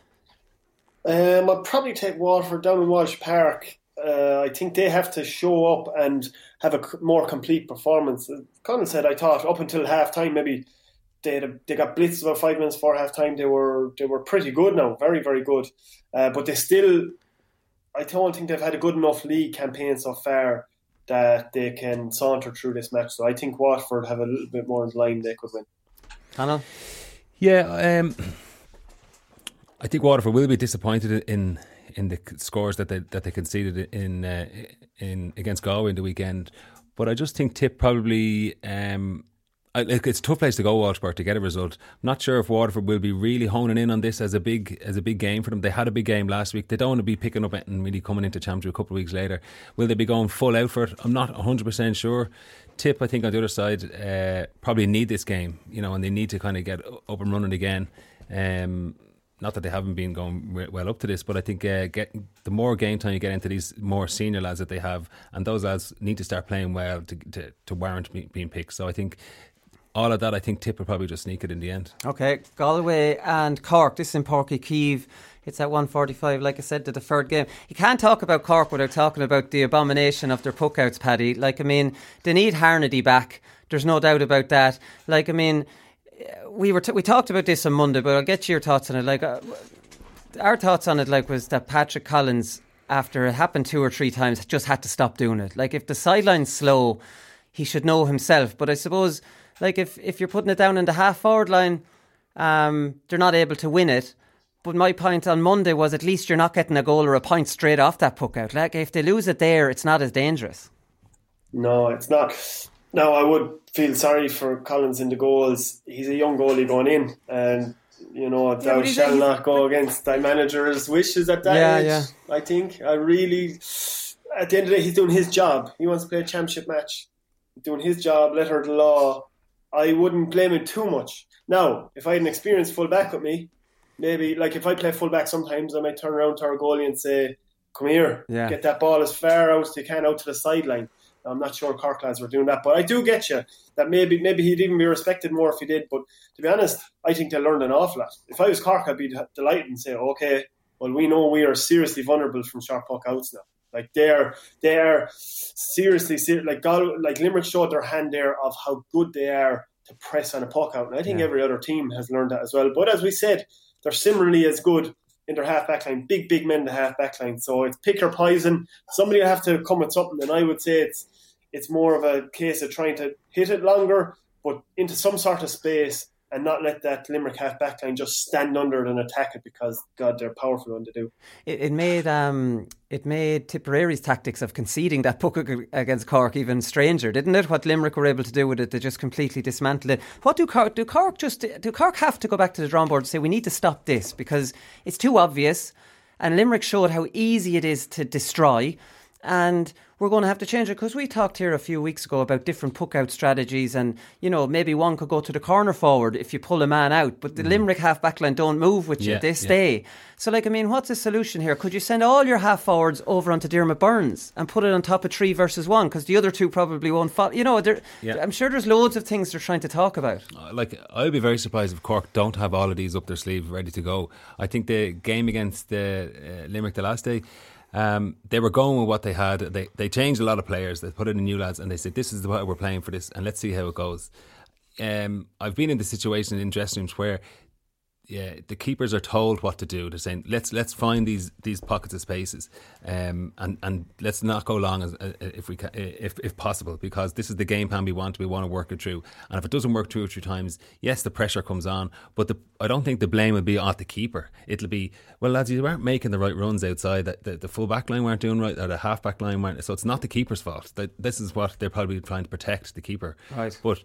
Um, I'd probably take Waterford down in Walsh Park. Uh, I think they have to show up and have a more complete performance. Conor said, I thought up until half time, maybe they had a, they got blitzed about five minutes before half time. They were they were pretty good now, very very good. Uh, but they still, I don't think they've had a good enough league campaign so far that they can saunter through this match. So I think Watford have a little bit more in the line they could win. Conor? Yeah, um, I think Waterford will be disappointed in in the scores that they that they conceded in uh, in against Galway in the weekend. But I just think Tip probably. Um, It's a tough place to go, Walsh Park, to get a result. I'm not sure if Waterford will be really honing in on this as a big as a big game for them. They had a big game last week. They don't want to be picking up it and really coming into Championship a couple of weeks later. Will they be going full out for it? I'm not one hundred percent sure. Tip, I think, on the other side, uh, probably need this game, you know, and they need to kind of get up and running again. Um, not that they haven't been going well up to this, but I think uh, get the more game time you get into these more senior lads that they have, and those lads need to start playing well to to, to warrant being picked. So I think all of that, I think Tip will probably just sneak it in the end. Okay, Galway and Cork. This is in Páirc Uí Chaoimh. It's at one forty-five, like I said, the third game. You can't talk about Cork without talking about the abomination of their puckouts, Paddy. Like, I mean, they need Harnedy back. There's no doubt about that. Like, I mean, we were t- we talked about this on Monday, but I'll get your thoughts on it. Like, uh, our thoughts on it, like, was that Patrick Collins, after it happened two or three times, just had to stop doing it. Like, if the sideline's slow, he should know himself. But I suppose, like, if, if you're putting it down in the half-forward line, um, they're not able to win it. But my point on Monday was at least you're not getting a goal or a point straight off that puck out. Like, if they lose it there, it's not as dangerous. No, it's not. No, I would feel sorry for Collins in the goals. He's a young goalie going in, and you know, thou yeah, shall not go against thy manager's wishes at that yeah, age. Yeah. I think I really, at the end of the day, he's doing his job. He wants to play a championship match. He's doing his job, letter of the law. I wouldn't blame him too much. Now, if I had an experienced full back with me, maybe, like, if I play full back sometimes, I might turn around to our goalie and say, come here, yeah. get that ball as far out as you can out to the sideline. I'm not sure Cork lads were doing that, but I do get you that maybe maybe he'd even be respected more if he did. But to be honest, I think they learned an awful lot. If I was Cork, I'd be delighted and say, okay, well, we know we are seriously vulnerable from sharp puck outs now. Like, they're they're seriously, ser- like God, like Limerick showed their hand there of how good they are to press on a puck out. And I think yeah. every other team has learned that as well. But as we said, they're similarly as good in their half-back line. Big, big men in the half-back line. So it's pick or poison. Somebody will have to come with something. And I would say it's it's more of a case of trying to hit it longer, but into some sort of space, and not let that Limerick half-back line just stand under it and attack it, because, God, they're powerful when they do. It, it made um, it made Tipperary's tactics of conceding that puck against Cork even stranger, didn't it? What Limerick were able to do with it, they just completely dismantled it. What do Cork do? Cork just do Cork have to go back to the drawing board and say, we need to stop this because it's too obvious, and Limerick showed how easy it is to destroy. And we're going to have to change it, because we talked here a few weeks ago about different puck-out strategies, and, you know, maybe one could go to the corner forward if you pull a man out, but the mm. Limerick half-back line don't move with you, yeah, they stay. Yeah. So, like, I mean, what's the solution here? Could you send all your half-forwards over onto Diarmaid Byrnes and put it on top of three versus one, because the other two probably won't follow? You know, yeah. I'm sure there's loads of things they're trying to talk about. Like, I'd be very surprised if Cork don't have all of these up their sleeve ready to go. I think the game against uh, uh, Limerick the last day, Um, they were going with what they had. They they changed a lot of players. They put in new lads, and they said, "This is the way we're playing for this, and let's see how it goes." Um, I've been in the situation in dressing rooms where, yeah, the keepers are told what to do. They're saying, "Let's let's find these these pockets of spaces, um, and and let's not go long as, uh, if we can, if if possible, because this is the game plan we want. We want to work it through. And if it doesn't work two or three times, yes, the pressure comes on. But the, I don't think the blame will be on the keeper. It'll be, well, lads, you weren't making the right runs outside. That the, the full back line weren't doing right, or the half back line weren't. So it's not the keeper's fault. That this is what they're probably trying to protect, the keeper. Right. But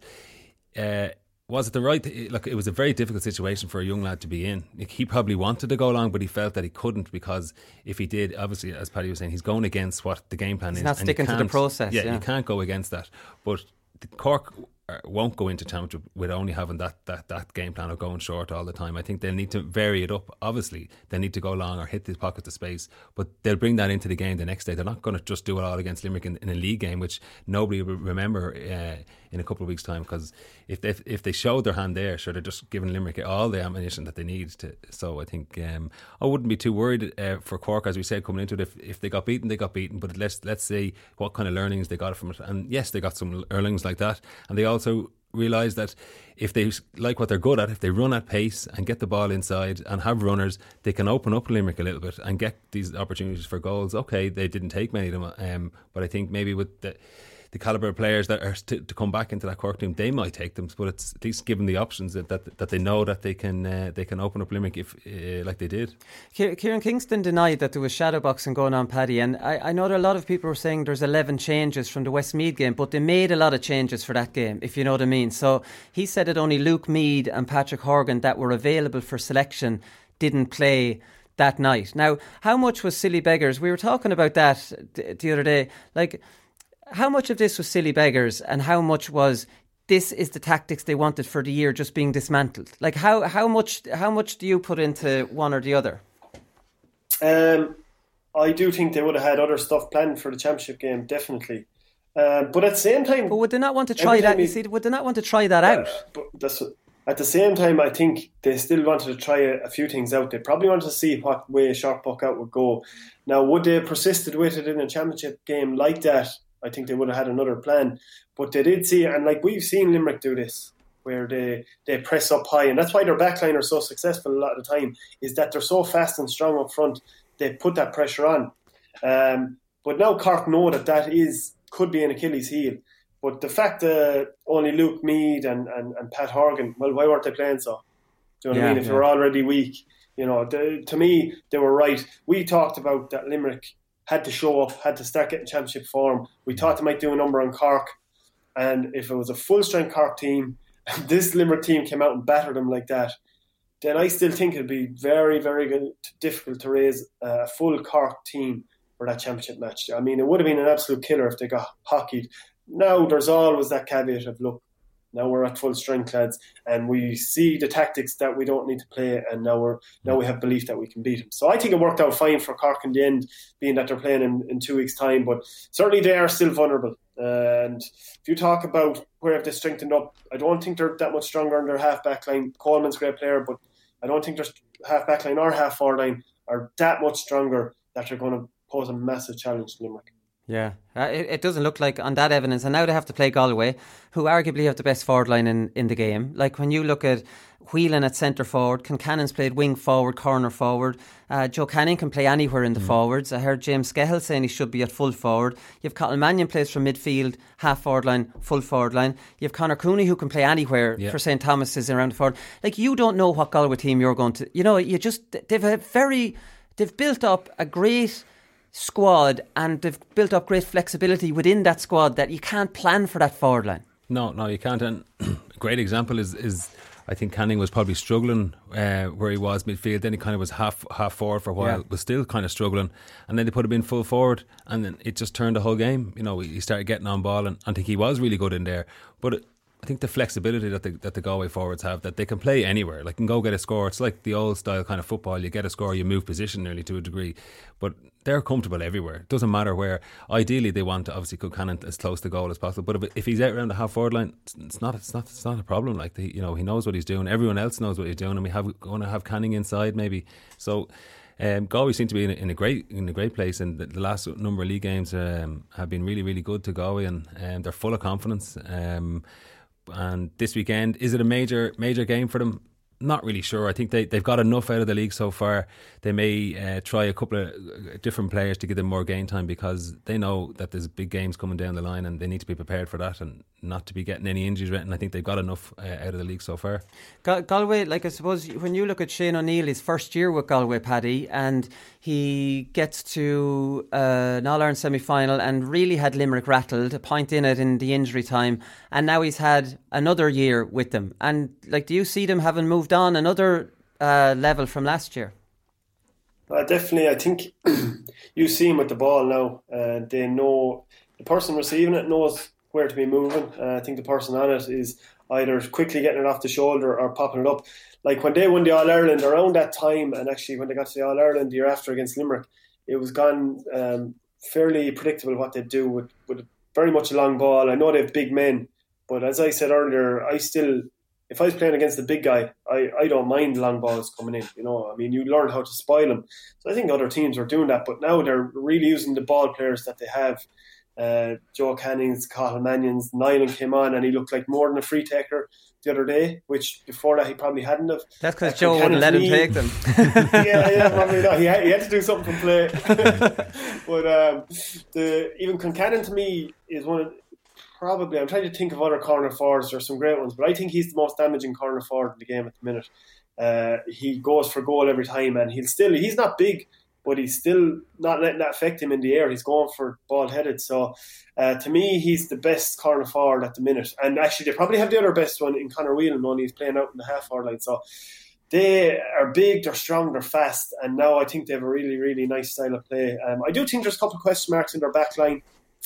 Uh, was it the right... Look, it was a very difficult situation for a young lad to be in. He probably wanted to go along, but he felt that he couldn't, because if he did, obviously, as Paddy was saying, he's going against what the game plan he's is. He's not sticking to the process. Yeah, yeah, you can't go against that. But the Cork won't go into championship with only having that, that, that game plan of going short all the time. I think they'll need to vary it up. Obviously, they need to go long or hit the pocket of space, but they'll bring that into the game the next day. They're not going to just do it all against Limerick in, in a league game, which nobody will remember uh, in a couple of weeks' time, because if they, if they showed their hand there, sure, they're just giving Limerick all the ammunition that they need to. So I think um, I wouldn't be too worried uh, for Cork, as we said, coming into it. If, if they got beaten, they got beaten, but let's let's see what kind of learnings they got from it. And yes, they got some learnings like that, and they also realise that if they like what they're good at, if they run at pace and get the ball inside and have runners, they can open up Limerick a little bit and get these opportunities for goals. Okay, they didn't take many of them, um, but I think maybe with the the calibre of players that are to, to come back into that Cork team, they might take them. But it's at least given the options that that, that they know that they can uh, they can open up Limerick if uh, like they did. Kieran Kingston denied that there was shadowboxing going on, Paddy, and I, I know that a lot of people were saying there's eleven changes from the Westmeath game, but they made a lot of changes for that game, if you know what I mean. So he said that only Luke Meade and Patrick Horgan that were available for selection didn't play that night. Now, how much was silly beggars? We were talking about that the other day. Like, how much of this was silly beggars and how much was this is the tactics they wanted for the year just being dismantled? Like, how how much how much do you put into one or the other? Um, I do think they would have had other stuff planned for the championship game, definitely. Uh, but at the same time, but would they not want to try that? You see, would they not want to try that out? Uh, but that's, at the same time, I think they still wanted to try a, a few things out. They probably wanted to see what way short puck out would go. Now, would they have persisted with it in a championship game like that? I think they would have had another plan. But they did see, and like we've seen Limerick do this, where they, they press up high, and that's why their backline are so successful a lot of the time, is that they're so fast and strong up front. They put that pressure on. Um, but now Cork know that that is could be an Achilles heel. But the fact that only Luke Meade and, and, and Pat Horgan, well, why weren't they playing so? Do you know what yeah, I mean? If yeah. they were already weak, you know, they, to me, they were right. We talked about that Limerick had to show up, had to start getting championship form. We thought they might do a number on Cork. And if it was a full-strength Cork team, this Limerick team came out and battered them like that, then I still think it'd be very, very good, difficult to raise a full Cork team for that championship match. I mean, it would have been an absolute killer if they got hockeyed. Now there's always that caveat of, look, now we're at full strength, lads, and we see the tactics that we don't need to play, and now we're now we have belief that we can beat them. So I think it worked out fine for Cork in the end, being that they're playing in, in two weeks' time. But certainly they are still vulnerable. Uh, and if you talk about where have they strengthened up, I don't think they're that much stronger in their half back line. Coleman's a great player, but I don't think their half back line or half forward line are that much stronger that they're going to pose a massive challenge to Limerick. Yeah, uh, it, it doesn't look like on that evidence. And now they have to play Galway, who arguably have the best forward line in, in the game. Like when you look at Whelan at centre forward, Concannon's played wing forward, corner forward. Uh, Joe Canning can play anywhere in the mm. forwards. I heard James Skehill saying he should be at full forward. You have Colin Mannion plays from midfield, half forward line, full forward line. You have Conor Cooney who can play anywhere yeah. for Saint Thomas is around the forward. Like you don't know what Galway team you're going to. You know, you just they've a very they've built up a great squad, and they've built up great flexibility within that squad that you can't plan for that forward line. No, no, you can't. And a great example is, is I think Canning was probably struggling uh, where he was midfield. Then he kind of was half half forward for a while, yeah. was still kind of struggling. And then they put him in full forward, and then it just turned the whole game. You know, he started getting on ball, and I think he was really good in there. But it, I think the flexibility that the, that the Galway forwards have, that they can play anywhere, like can go get a score. It's like the old style kind of football. You get a score, you move position nearly to a degree, but they're comfortable everywhere. It doesn't matter where. Ideally, they want to obviously Kilcannon as close to goal as possible. But if, if he's out around the half forward line, it's not. It's not. It's not a problem. Like the, you know, he knows what he's doing. Everyone else knows what he's doing, and we have going to have Canning inside maybe. So. Um, Galway seem to be in a, in a great in a great place, and the, the last number of league games um, have been really really good to Galway, and um, they're full of confidence. Um, and this weekend, is it a major major game for them? Not really sure. I think they, they've got enough out of the league so far. They may uh, try a couple of different players to give them more game time, because they know that there's big games coming down the line, and they need to be prepared for that and not to be getting any injuries. And I think they've got enough uh, out of the league so far. Gal- Galway, like I suppose when you look at Shane O'Neill, his first year with Galway, Paddy, and he gets to uh, an All-Ireland semi-final and really had Limerick rattled, a point in it in the injury time, and now he's had another year with them. And like, do you see them having moved on another uh, level from last year? Uh, definitely. I think you see him with the ball now. Uh, they know the person receiving it knows where to be moving. Uh, I think the person on it is either quickly getting it off the shoulder or popping it up. Like when they won the All-Ireland around that time, and actually when they got to the All-Ireland the year after against Limerick, it was gone um, fairly predictable what they'd do with, with very much a long ball. I know they have big men, but as I said earlier, I still, if I was playing against a big guy, I, I don't mind long balls coming in. You know, I mean, you learn how to spoil them. So I think other teams are doing that, but now they're really using the ball players that they have. Uh, Joe Canning's, Cathal Mannion's, Nyland came on and he looked like more than a free taker the other day, which before that he probably hadn't have. That's because uh, Joe wouldn't let him take them. yeah, yeah, probably not. He had, he had to do something from play. But um, the even Concannon to me is one of, probably, I'm trying to think of other corner forwards. There's some great ones, but I think he's the most damaging corner forward in the game at the minute. Uh, he goes for goal every time, and he'll still, he's not big, but he's still not letting that affect him in the air. He's going for ball headed. So uh, to me, he's the best corner forward at the minute. And actually, they probably have the other best one in Conor Whelan, only he's playing out in the half forward line. So they are big, they're strong, they're fast, and now I think they have a really, really nice style of play. Um, I do think there's a couple of question marks in their back line.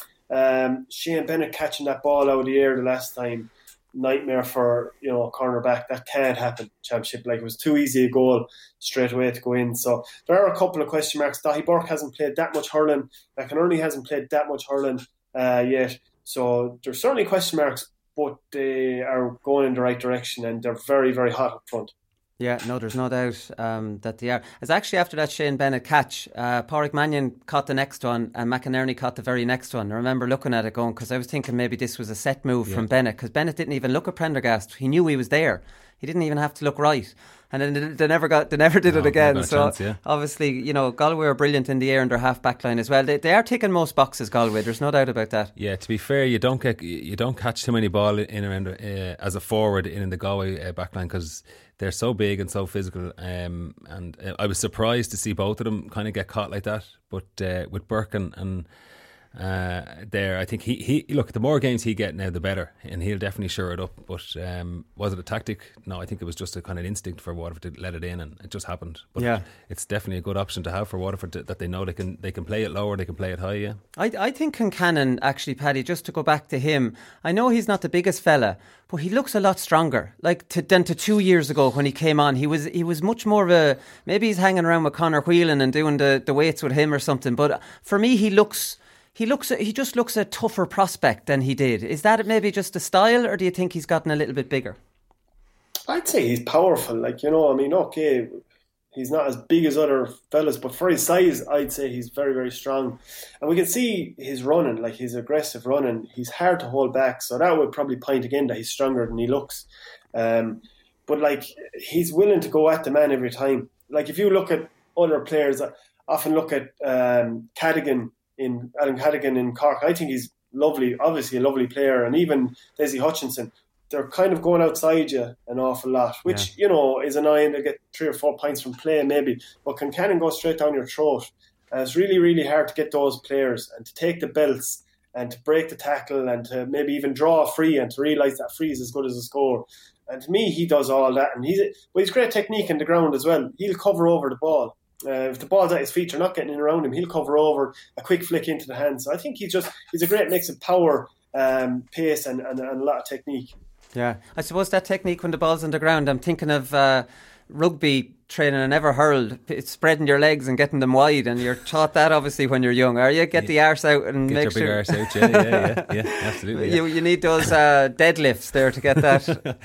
Um, Shane Bennett catching that ball out of the air the last time, nightmare for, you know, cornerback. That can't happen, championship. Like, it was too easy a goal straight away to go in. So there are a couple of question marks. Dahi Burke hasn't played that much hurling. McInerney hasn't played that much hurling uh, yet. So there's certainly question marks, but they are going in the right direction and they're very, very hot up front. Yeah, no, there's no doubt um, that they are. It's actually after that Shane Bennett catch, uh, Pádraig Mannion caught the next one and McInerney caught the very next one. I remember looking at it going, because I was thinking maybe this was a set move yeah. from Bennett, because Bennett didn't even look at Prendergast. He knew he was there. He didn't even have to look right. And then they never got, they never did no, it again. So chance, yeah. obviously, you know, Galway are brilliant in the air and their half back line as well. They, they are ticking most boxes, Galway. There's no doubt about that. Yeah, to be fair, you don't get you don't catch too many ball in around uh, as a forward in, in the Galway uh, back line, because they're so big and so physical. Um, and uh, I was surprised to see both of them kind of get caught like that. But uh, with Burke and, and uh, there, I think he, he look, the more games he get now, the better, and he'll definitely shore it up. But um, was it a tactic? No, I think it was just a kind of instinct for Waterford to let it in, and it just happened. But yeah. it's definitely a good option to have for Waterford, to, that they know they can they can play it lower, they can play it high. Yeah, I I think Concannon actually, Paddy, just to go back to him, I know he's not the biggest fella, but he looks a lot stronger, like to, than to two years ago when he came on. He was he was much more of a, maybe he's hanging around with Conor Whelan and doing the, the weights with him or something. But for me, he looks. He looks. He just looks a tougher prospect than he did. Is that maybe just a style, or do you think he's gotten a little bit bigger? I'd say he's powerful. Like, you know, I mean, okay, he's not as big as other fellas, but for his size, I'd say he's very, very strong. And we can see his running, like his aggressive running. He's hard to hold back, so that would probably point again that he's stronger than he looks. Um, but like, he's willing to go at the man every time. Like, if you look at other players, I often look at um, Cadigan. In Adam Cadigan in Cork, I think he's lovely, obviously a lovely player, and even Desi Hutchinson, they're kind of going outside you an awful lot, which, yeah. you know, is annoying. They get three or four points from play maybe, but Concannon go straight down your throat. And it's really, really hard to get those players and to take the belts and to break the tackle and to maybe even draw a free and to realise that free is as good as a score. And to me, he does all that, and he's well, he's great technique in the ground as well. He'll cover over the ball. Uh, if the ball's at his feet, you're not getting in around him, he'll cover over, a quick flick into the hands. So I think he's just he's a great mix of power, um, pace and, and, and a lot of technique. Yeah, I suppose that technique when the ball's on the ground, I'm thinking of uh, rugby training and ever hurled, it's spreading your legs and getting them wide, and you're taught that obviously when you're young. Are you? Get yeah. the arse out and get make your sure. big arse out, yeah, yeah, yeah, yeah, absolutely. Yeah. You you need those uh, deadlifts there to get that.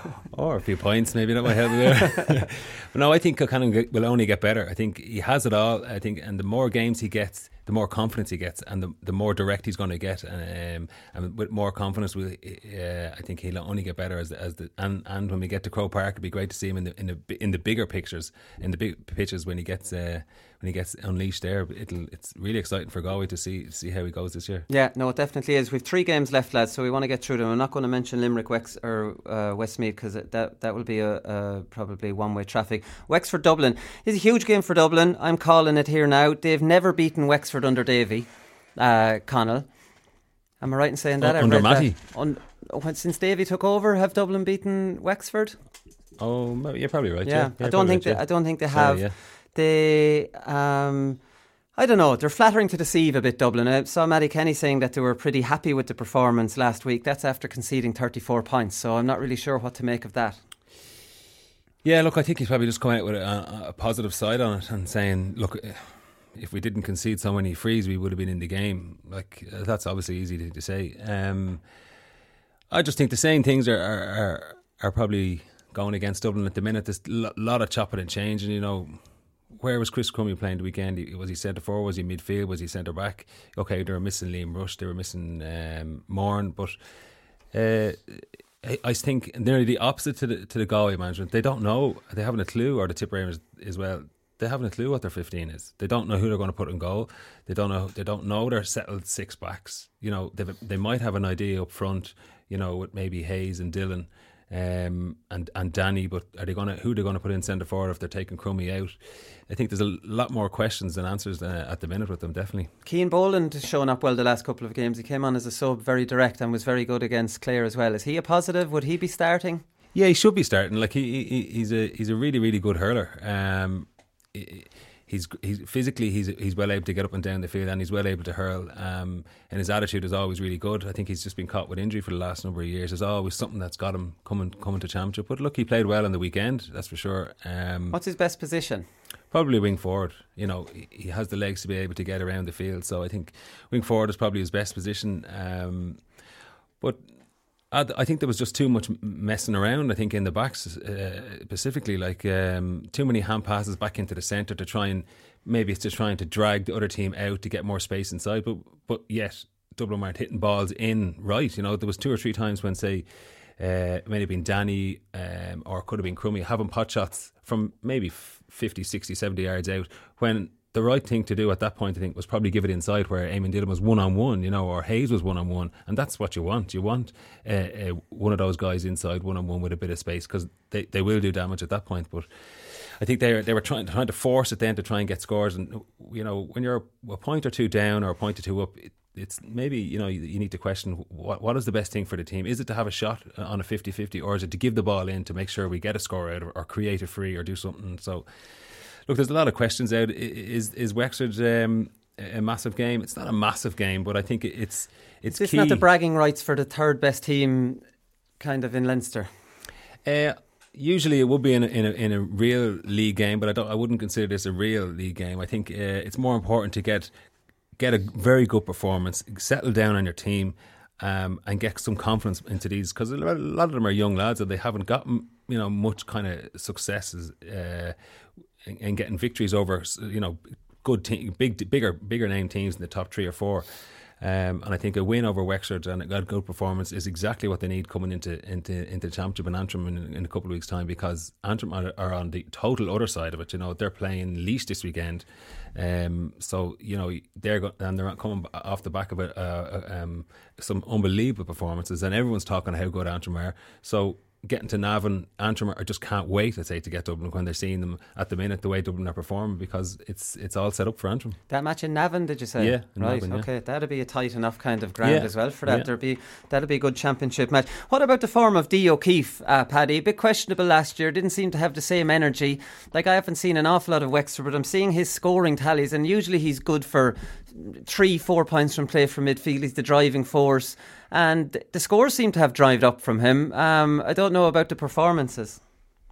Or a few points, maybe that might help there. But no, I think Concannon will only get better. I think he has it all. I think, and the more games he gets, the more confidence he gets, and the the more direct he's going to get. And, um, and with more confidence, we, uh, I think he'll only get better as the, as the and, and when we get to Croke Park, it'd be great to see him in the in the in the bigger pictures, in the big pitches when he gets uh, when he gets unleashed there. It'll it's really exciting for Galway to see see how he goes this year. Yeah, no, it definitely is. We've three games left, lads, so we want to get through them. I'm not going to mention Limerick, Wex or uh, Westmeath, because that that will be a, a probably one way traffic. Wexford Dublin is a huge game for Dublin. I'm calling it here now. They've never beaten Wexford under Davy uh, Connell. Am I right in saying that? Uh, under Matty? Un- since Davy took over, have Dublin beaten Wexford? Oh, you're probably right. Yeah, yeah. yeah I don't think right, they, yeah. I don't think they Sorry, have. yeah. They, um, I don't know. They're flattering to deceive a bit, Dublin. I saw Matty Kenny saying that they were pretty happy with the performance last week. That's after conceding thirty-four points. So I'm not really sure what to make of that. Yeah, look, I think he's probably just come out with a, a positive side on it and saying, look, if we didn't concede so many frees, we would have been in the game. Like, that's obviously easy to, to say. Um, I just think the same things are are, are are probably going against Dublin at the minute. There's a lot of chopping and changing, you know. Where was Chris Crummy playing the weekend? Was he centre forward? Was he midfield? Was he centre back? Okay, they were missing Liam Rush. They were missing um, Moran. But uh, I, I think they're the opposite to the to the Galway management. They don't know. They haven't a clue, or the Tipperary as, as well. They haven't a clue what their fifteen is. They don't know who they're going to put in goal. They don't know. They don't know their settled six backs. You know, they they might have an idea up front. You know, with maybe Hayes and Dillon. Um, and and Danny, but are they gonna who they're going to put in centre forward if they're taking Crummy out? I think there's a lot more questions than answers uh, at the minute with them, definitely. Cian Boland has shown up well the last couple of games. He came on as a sub, very direct, and was very good against Clare as well. Is he a positive? Would he be starting? Yeah, he should be starting. Like he, he he's a he's a really really good hurler. Um, he, He's he's physically he's he's well able to get up and down the field, and he's well able to hurl. Um, and his attitude is always really good. I think he's just been caught with injury for the last number of years. There's always something that's got him coming coming to championship. But look, he played well on the weekend, that's for sure. Um, What's his best position? Probably wing forward. You know, he, he has the legs to be able to get around the field. So I think wing forward is probably his best position. Um, but I, I think there was just too much messing around. I think in the backs uh, specifically, like um, too many hand passes back into the centre to try and maybe it's just trying to drag the other team out to get more space inside. But but yet Dublin weren't hitting balls in right. You know, there was two or three times when say. Uh, it may have been Danny um, or it could have been Crummy having pot shots from maybe fifty, sixty, seventy yards out when the right thing to do at that point I think was probably give it inside where Eamon Dillon was one on one, you know, or Hayes was one on one, and that's what you want. You want uh, uh, one of those guys inside one on one with a bit of space because they, they will do damage at that point. But I think they they were trying trying to force it then to try and get scores, and you know when you're a point or two down or a point or two up. It, It's maybe, you know, you need to question what what is the best thing for the team. Is it to have a shot on a fifty-fifty or is it to give the ball in to make sure we get a score out of it or create a free or do something? So, look, there's a lot of questions out. Is is Wexford um, a massive game? It's not a massive game, but I think it's it's Is this key. not the bragging rights for the third best team kind of in Leinster? Uh, usually it would be in a, in a in a real league game, but I don't. I wouldn't consider this a real league game. I think uh, it's more important to get get a very good performance, settle down on your team, um, and get some confidence into these, because a lot of them are young lads and they haven't gotten, you know, much kind of successes uh, in, in getting victories over, you know, good team, big, bigger, bigger name teams in the top three or four. Um, and I think a win over Wexford and a good performance is exactly what they need coming into into into the championship in Antrim in, in a couple of weeks' time, because Antrim are, are on the total other side of it. You know, they're playing Laois this weekend, um, so you know they're go- and they're coming off the back of a, uh, um, some unbelievable performances, and everyone's talking how good Antrim are. So getting to Navan, Antrim I just can't wait, I'd say, to get Dublin when they're seeing them at the minute, the way Dublin are performing, because it's it's all set up for Antrim. That match in Navan, did you say? Yeah, right. Navan, yeah. Okay, that'd be a tight enough kind of ground yeah. as well for that. Yeah. There'd be that'd be a good championship match. What about the form of Dee O'Keefe, uh, Paddy? A bit questionable last year. Didn't seem to have the same energy. Like, I haven't seen an awful lot of Wexford, but I'm seeing his scoring tallies, and usually he's good for three, four points from play from midfield. He's the driving force. And the scores seem to have dried up from him. Um, I don't know about the performances.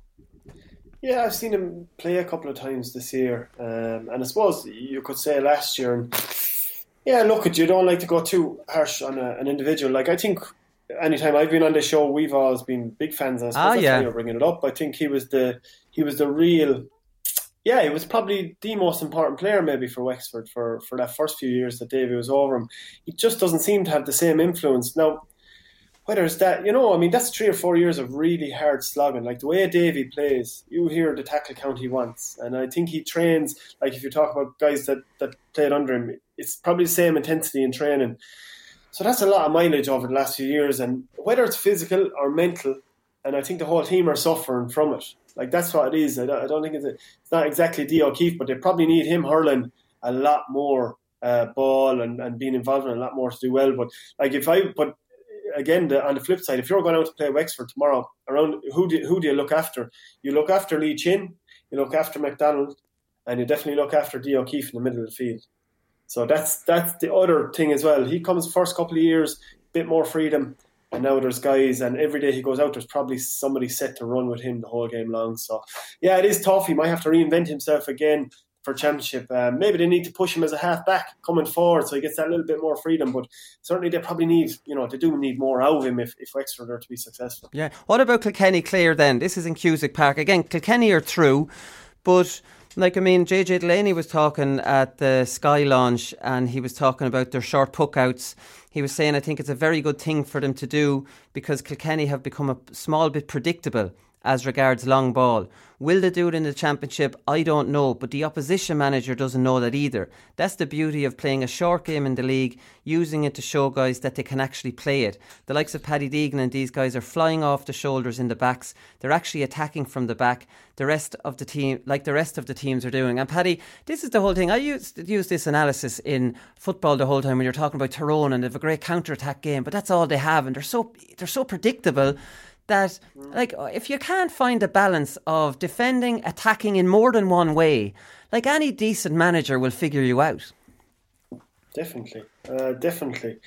Yeah, I've seen him play a couple of times this year. Um, and I suppose you could say last year. And yeah, look, you don't like to go too harsh on a, an individual. Like, I think anytime I've been on this show, we've always been big fans. And I suppose ah, that's yeah. why you're bringing it up. I think he was the he was the real... Yeah, he was probably the most important player maybe for Wexford for, for that first few years that Davy was over him. He just doesn't seem to have the same influence. Now, whether it's that, you know, I mean, that's three or four years of really hard slogging. Like, the way Davy plays, you hear the tackle count he wants. And I think he trains, like if you talk about guys that, that played under him, it's probably the same intensity in training. So that's a lot of mileage over the last few years. And whether it's physical or mental, and I think the whole team are suffering from it. Like, that's what it is. I don't, I don't think it's, a, it's not exactly Dee O'Keefe, but they probably need him hurling a lot more uh, ball and, and being involved in a lot more to do well. But like if I, but again, the, on the flip side, if you're going out to play Wexford tomorrow, around who do who do you look after? You look after Lee Chin, you look after McDonald, and you definitely look after Dee O'Keefe in the middle of the field. So that's that's the other thing as well. He comes first couple of years, bit more freedom. And now there's guys, and every day he goes out, there's probably somebody set to run with him the whole game long. So, yeah, it is tough. He might have to reinvent himself again for championship. Um, maybe they need to push him as a half-back coming forward so he gets that little bit more freedom. But certainly they probably need, you know, they do need more out of him if, if Wexford are to be successful. Yeah. What about Kilkenny Clare then? This is in Cusack Park. Again, Kilkenny are through, but... Like, I mean, J J Delaney was talking at the Sky launch and he was talking about their short puck-outs. He was saying, I think it's a very good thing for them to do because Kilkenny have become a small bit predictable as regards long ball. Will they do it in the championship? I don't know, but the opposition manager doesn't know that either. That's the beauty of playing a short game in the league, using it to show guys that they can actually play it. The likes of Paddy Deegan and these guys are flying off the shoulders in the backs. They're actually attacking from the back. The rest of the team, like the rest of the teams are doing. And Paddy, this is the whole thing. I used use this analysis in football the whole time when you're talking about Tyrone and they have a great counter-attack game, but that's all they have, and they're so they're so predictable. That, like, if you can't find a balance of defending, attacking in more than one way, like, any decent manager will figure you out. Definitely, uh, definitely.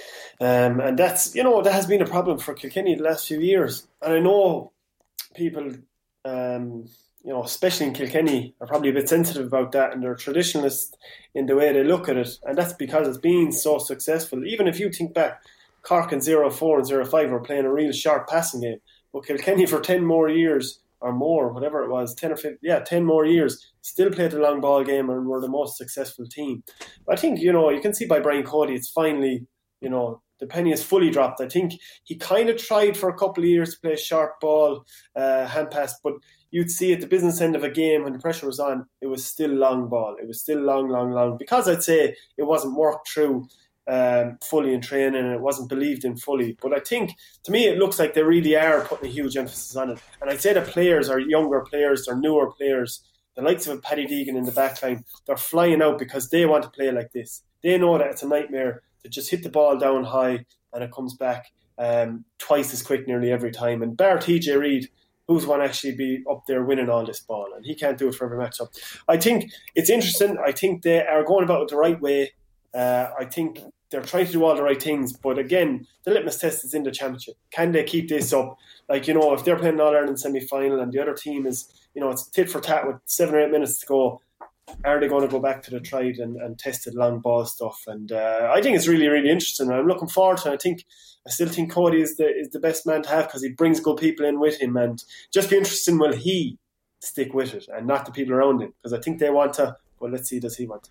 Um, and that's, you know, that has been a problem for Kilkenny the last few years. And I know people, um, you know, especially in Kilkenny, are probably a bit sensitive about that, and they're traditionalist in the way they look at it. And that's because it's been so successful. Even if you think back, Cork in zero four and zero five were playing a real sharp passing game. But Kilkenny for ten more years or more, whatever it was, ten or fifteen, yeah, ten more years, still played the long ball game and were the most successful team. But I think, you know, you can see by Brian Cody, it's finally, you know, the penny is fully dropped. I think he kind of tried for a couple of years to play sharp ball, uh, hand pass, but you'd see at the business end of a game when the pressure was on, it was still long ball. It was still long, long, long. Because I'd say it wasn't worked through um, fully in training and it wasn't believed in fully. But I think, to me, it looks like they really are putting a huge emphasis on it. And I'd say the players are younger players, they're newer players. The likes of Paddy Deegan in the back line, they're flying out because they want to play like this. They know that it's a nightmare to just hit the ball down high and it comes back um, twice as quick nearly every time. And bar T J Reid, who's going to actually be up there winning all this ball, and he can't do it for every match. So I think it's interesting. I think they are going about it the right way. Uh, I think they're trying to do all the right things, but again, the litmus test is in the championship. Can they keep this up? Like, you know, if they're playing an All-Ireland semi-final and the other team is, you know, it's tit for tat with seven or eight minutes to go, are they going to go back to the tried and, and tested long ball stuff? And uh, I think it's really, really interesting. I'm looking forward to it. I think I still think Cody is the is the best man to have because he brings good people in with him, and just be interesting will he stick with it and not the people around him, because I think they want to. Well, let's see, does he want to?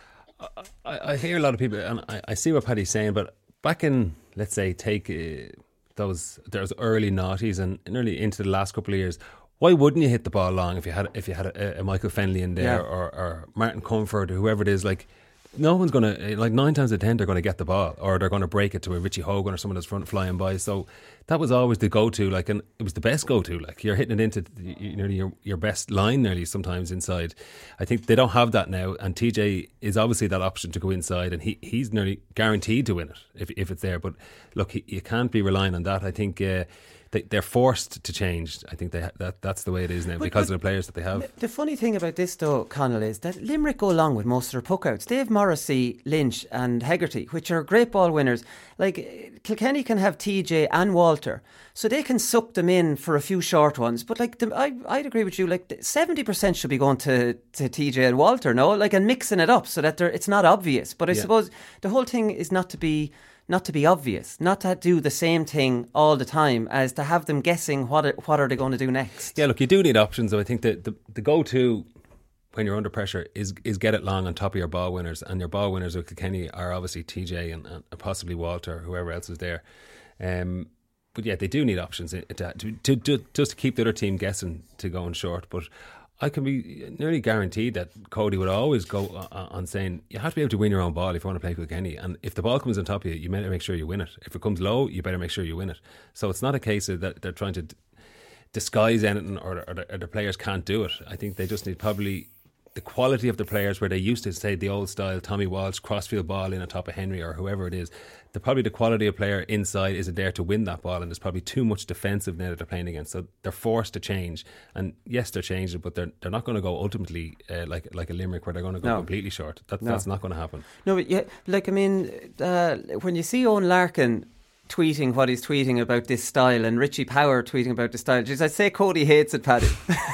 I, I hear a lot of people, and I, I see what Paddy's saying, but back in, let's say, take uh, those those early noughties and early into the last couple of years, why wouldn't you hit the ball long if you had if you had a, a Michael Fennelly in there, yeah, or, or Martin Comfort or whoever it is? Like, no one's going to, like nine times out of ten, they're going to get the ball, or they're going to break it to a Richie Hogan or someone that's front flying by. So that was always the go-to, like, and it was the best go-to. Like, you're hitting it into you know, your your best line nearly sometimes inside. I think they don't have that now, and T J is obviously that option to go inside, and he he's nearly guaranteed to win it if if it's there. But look, he, you can't be relying on that. I think. Uh, They, they're forced to change. I think they ha- that that's the way it is now, but, because but of the players that they have. The funny thing about this, though, Conall, is that Limerick go along with most of their puckouts. They have Morrissey, Lynch and Hegarty, which are great ball winners. Like, Kilkenny can have T J and Walter, so they can suck them in for a few short ones. But like, the, I, I'd agree with you. Like, seventy percent should be going to, to T J and Walter, no? Like, and mixing it up so that it's not obvious. But I yeah. suppose the whole thing is not to be... not to be obvious, not to do the same thing all the time, as to have them guessing what are, what are they going to do next. Yeah, look, you do need options, though. I think that the, the go-to when you're under pressure is is get it long on top of your ball winners, and your ball winners with Kilkenny are obviously T J and, and possibly Walter, whoever else is there. Um, but yeah, they do need options to, to, to, to just to keep the other team guessing to going short. But I can be nearly guaranteed that Cody would always go on saying you have to be able to win your own ball if you want to play Kilkenny, and if the ball comes on top of you, you better make sure you win it. If it comes low, you better make sure you win it. So it's not a case of that they're trying to disguise anything, or, or, the, or the players can't do it. I think they just need probably the quality of the players, where they used to say the old style Tommy Walsh crossfield ball in on top of Henry or whoever it is. The probably the quality of player inside isn't there to win that ball, and there's probably too much defensive now that they're playing against. So they're forced to change, and yes, they're changing, but they're they're not going to go ultimately uh, like like a Limerick where they're going to go no. completely short. That, no. That's not going to happen. No, but yeah, like I mean, uh, when you see Owen Larkin tweeting what he's tweeting about this style, and Richie Power tweeting about the style, geez, I'd say Cody hates it, Paddy.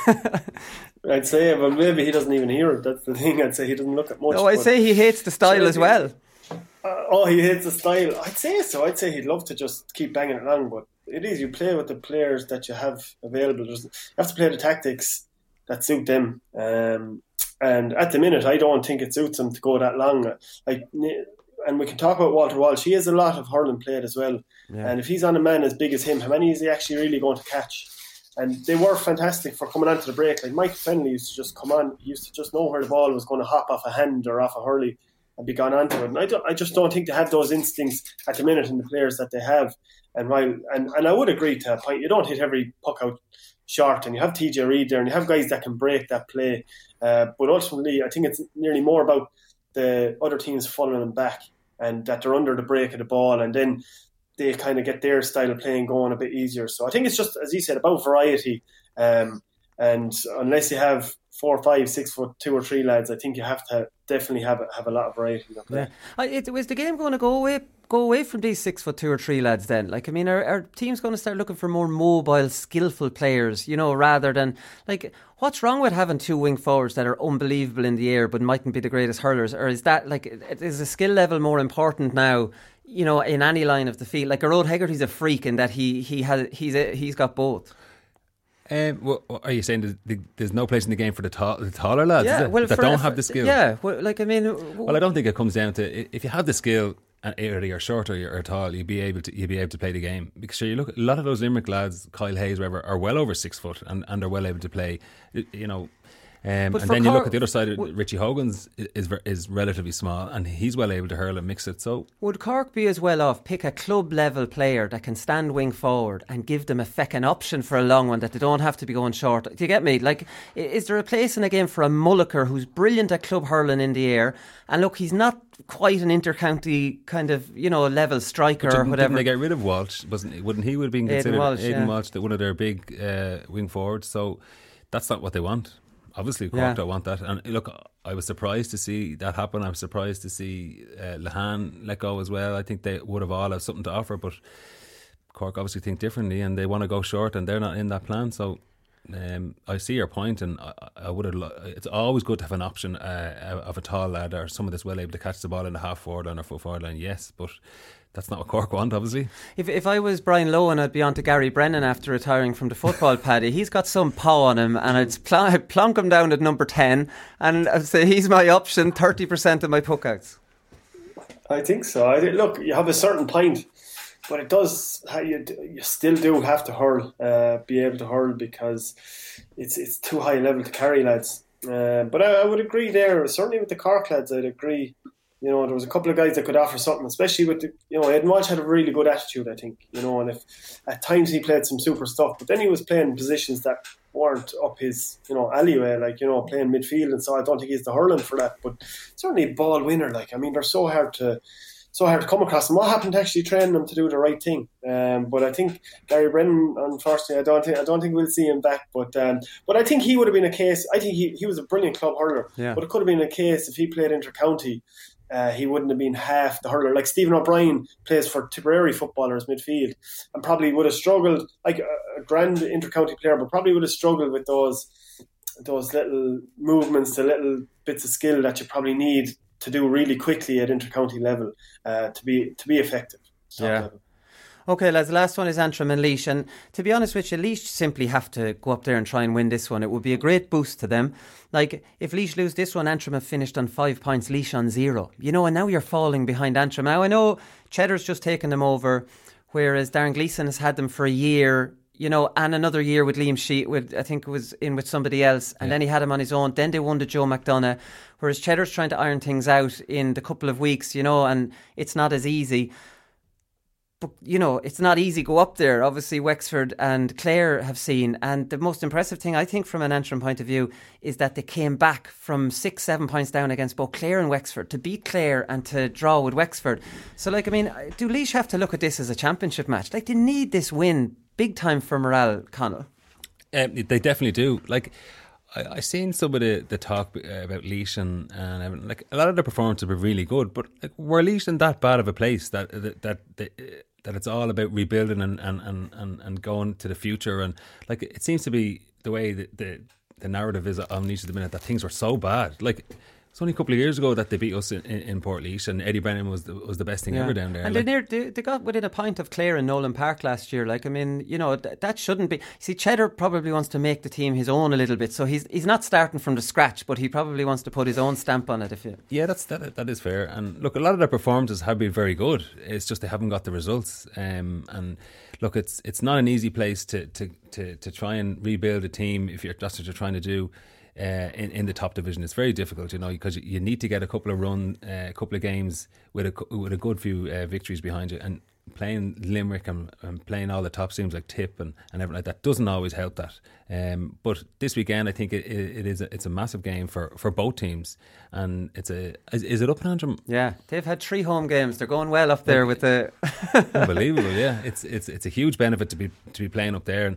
I'd say, but maybe he doesn't even hear it. That's the thing. I'd say he doesn't look at much. No, I'd say he hates the style sure, as well. Uh, oh, he hates the style. I'd say so. I'd say he'd love to just keep banging it along, but it is, you play with the players that you have available. There's, you have to play the tactics that suit them. Um, and at the minute, I don't think it suits them to go that long. Like, and we can talk about Walter Walsh. He has a lot of hurling played as well. Yeah. And if he's on a man as big as him, how many is he actually really going to catch? And they were fantastic for coming onto the break. Like, Mike Fennelly used to just come on. He used to just know where the ball was going to hop off a hand or off a hurley and be gone onto it. And I, don't, I just don't think they have those instincts at the minute in the players that they have. And while and, and I would agree to a point, you don't hit every puck out short, and you have T J Reid there, and you have guys that can break that play. Uh, but ultimately, I think it's nearly more about the other teams following them back, and that they're under the break of the ball, and then they kind of get their style of playing going a bit easier. So I think it's just, as you said, about variety. Um, and unless you have four, five, six foot two or three lads, I think you have to definitely have a, have a lot of variety in that play. Yeah. It, was the game going to go away go away from these six foot two or three lads then? Like, I mean, are, are teams going to start looking for more mobile, skillful players, you know, rather than, like, what's wrong with having two wing forwards that are unbelievable in the air but mightn't be the greatest hurlers? Or is that, like, is the skill level more important now, you know, in any line of the field? Like, Gearóid Hegarty's a freak in that he he has he's a, he's got both. Um, well, are you saying there's, there's no place in the game for the, tall, the taller lads yeah, well, that for, don't for, have the skill? Yeah, well, like, I mean... Well, I don't think it comes down to... If you have the skill, and either you're short or you're tall, you'd be able to you'd be able to play the game. Because sure, you look, a lot of those Limerick lads, Kyle Hayes, whatever, are well over six foot and, and are well able to play, you know... Um, and then you Cor- look at the other side. W- Richie Hogan's is, is is relatively small, and he's well able to hurl and mix it. So would Cork be as well off pick a club level player that can stand wing forward and give them a feckin' option for a long one that they don't have to be going short? Do you get me? Like, is there a place in the game for a Mulliker who's brilliant at club hurling in the air? And look, he's not quite an intercounty kind of, you know, level striker or whatever. Didn't they get rid of Walsh? Wasn't wouldn't he would have been considered Aidan Walsh, Aidan yeah. Walsh, one of their big uh, wing forwards? So that's not what they want. Obviously, Cork yeah. don't want that. And look, I was surprised to see that happen. I was surprised to see uh, Lehane let go as well. I think they would have all have something to offer, but Cork obviously think differently and they want to go short and they're not in that plan. So um, I see your point, and I, I would have. It's always good to have an option uh, of a tall lad or someone that's well able to catch the ball in the half forward line or full forward line. Yes, but that's not what Cork want, obviously. If if I was Brian Lohan, I'd be on to Gary Brennan after retiring from the football, Paddy. He's got some pow on him, and I'd pl- plonk him down at number ten, and I'd say he's my option, thirty percent of my puckouts. I think so. I think, look, you have a certain point, but it does, you, you still do have to hurl, uh, be able to hurl, because it's it's too high a level to carry, lads. Uh, but I, I would agree there, certainly with the Cork lads, I'd agree. You know, there was a couple of guys that could offer something, especially with the, you know, Aidan Walsh had a really good attitude, I think, you know, and if at times he played some super stuff, but then he was playing positions that weren't up his, you know, alleyway, like, you know, playing midfield, and so I don't think he's the hurling for that, but certainly a ball winner, like, I mean, they're so hard to, so hard to come across, and what happened to actually train them to do the right thing? Um, but I think Gary Brennan, unfortunately, I don't think, I don't think we'll see him back, but um, but I think he would have been a case, I think he, he was a brilliant club hurler, yeah. But it could have been a case if he played inter-county. Uh, he wouldn't have been half the hurler. Like Stephen O'Brien plays for Tipperary footballers midfield and probably would have struggled, like a, a grand inter-county player, but probably would have struggled with those those little movements, the little bits of skill that you probably need to do really quickly at inter-county level uh, to be to be effective. Yeah. Level. Okay, lads, the last one is Antrim and Laois, and to be honest with you, Laois simply have to go up there and try and win this one. It would be a great boost to them. Like, if Laois lose this one, Antrim have finished on five points, Laois on zero. You know, and now you're falling behind Antrim. Now, I know Cheddar's just taken them over, whereas Darren Gleeson has had them for a year, you know, and another year with Liam Sheet, with, I think it was in with somebody else, and yeah. Then he had him on his own. Then they won to Joe McDonough, whereas Cheddar's trying to iron things out in the couple of weeks, you know, and it's not as easy. But, you know, it's not easy to go up there. Obviously, Wexford and Clare have seen. And the most impressive thing, I think, from an Antrim point of view, is that they came back from six, seven points down against both Clare and Wexford to beat Clare and to draw with Wexford. So, like, I mean, do Laois have to look at this as a championship match? Like, they need this win big time for morale, Conall. Um, they definitely do. Like, I, I seen some of the, the talk about Laois and, and everything. Like, a lot of the performances were really good, but like, were Laois in that bad of a place that that that, that, that it's all about rebuilding and, and, and, and, and going to the future? And like, it seems to be the way that the the narrative is on Laois at the minute, that things were so bad. Like, it's only a couple of years ago that they beat us in, in, in Port Laois, and Eddie Brennan was the, was the best thing yeah. ever down there. And like, they, near, they they got within a point of Clare in Nolan Park last year. Like, I mean, you know, th- that shouldn't be. See, Cheddar probably wants to make the team his own a little bit, so he's he's not starting from the scratch, but he probably wants to put his own stamp on it. If you yeah, that's that that is fair. And look, a lot of their performances have been very good. It's just they haven't got the results. Um, and look, it's it's not an easy place to to to, to try and rebuild a team if you're that's what you're trying to do. Uh, in, in the top division, it's very difficult, you know, because you need to get a couple of run, uh, a couple of games with a with a good few uh, victories behind you, and playing Limerick and, and playing all the top teams like Tip and, and everything like that doesn't always help that. Um, but this weekend, I think it, it, it is a, it's a massive game for, for both teams, and it's a is, is it up in Antrim? Yeah, they've had three home games. They're going well up there with the unbelievable. Yeah, it's it's it's a huge benefit to be to be playing up there. And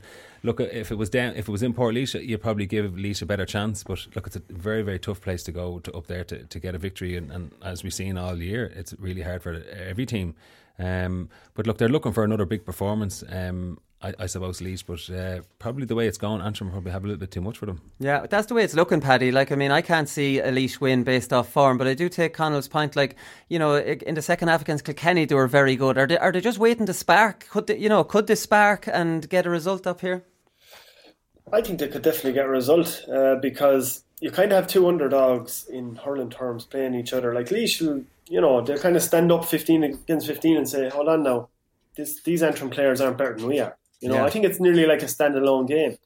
look, if it was down, if it was in Portlaoise, you'd probably give Laois a better chance. But look, it's a very, very tough place to go to up there to, to get a victory. And, and as we've seen all year, it's really hard for every team. Um, but look, they're looking for another big performance. Um, I, I suppose Laois, but uh, probably the way it's going, Antrim probably have a little bit too much for them. Yeah, that's the way it's looking, Paddy. Like, I mean, I can't see a Laois win based off form, but I do take Connell's point. Like, you know, in the second half against Kilkenny, they were very good. Are they? Are they just waiting to spark? Could they, you know, could they spark and get a result up here? I think they could definitely get a result uh, because you kind of have two underdogs in hurling terms playing each other. Like Laois, you know, they'll kind of stand up fifteen against fifteen and say, "Hold on now, this, these Antrim players aren't better than we are." You know, yeah. I think it's nearly like a standalone game.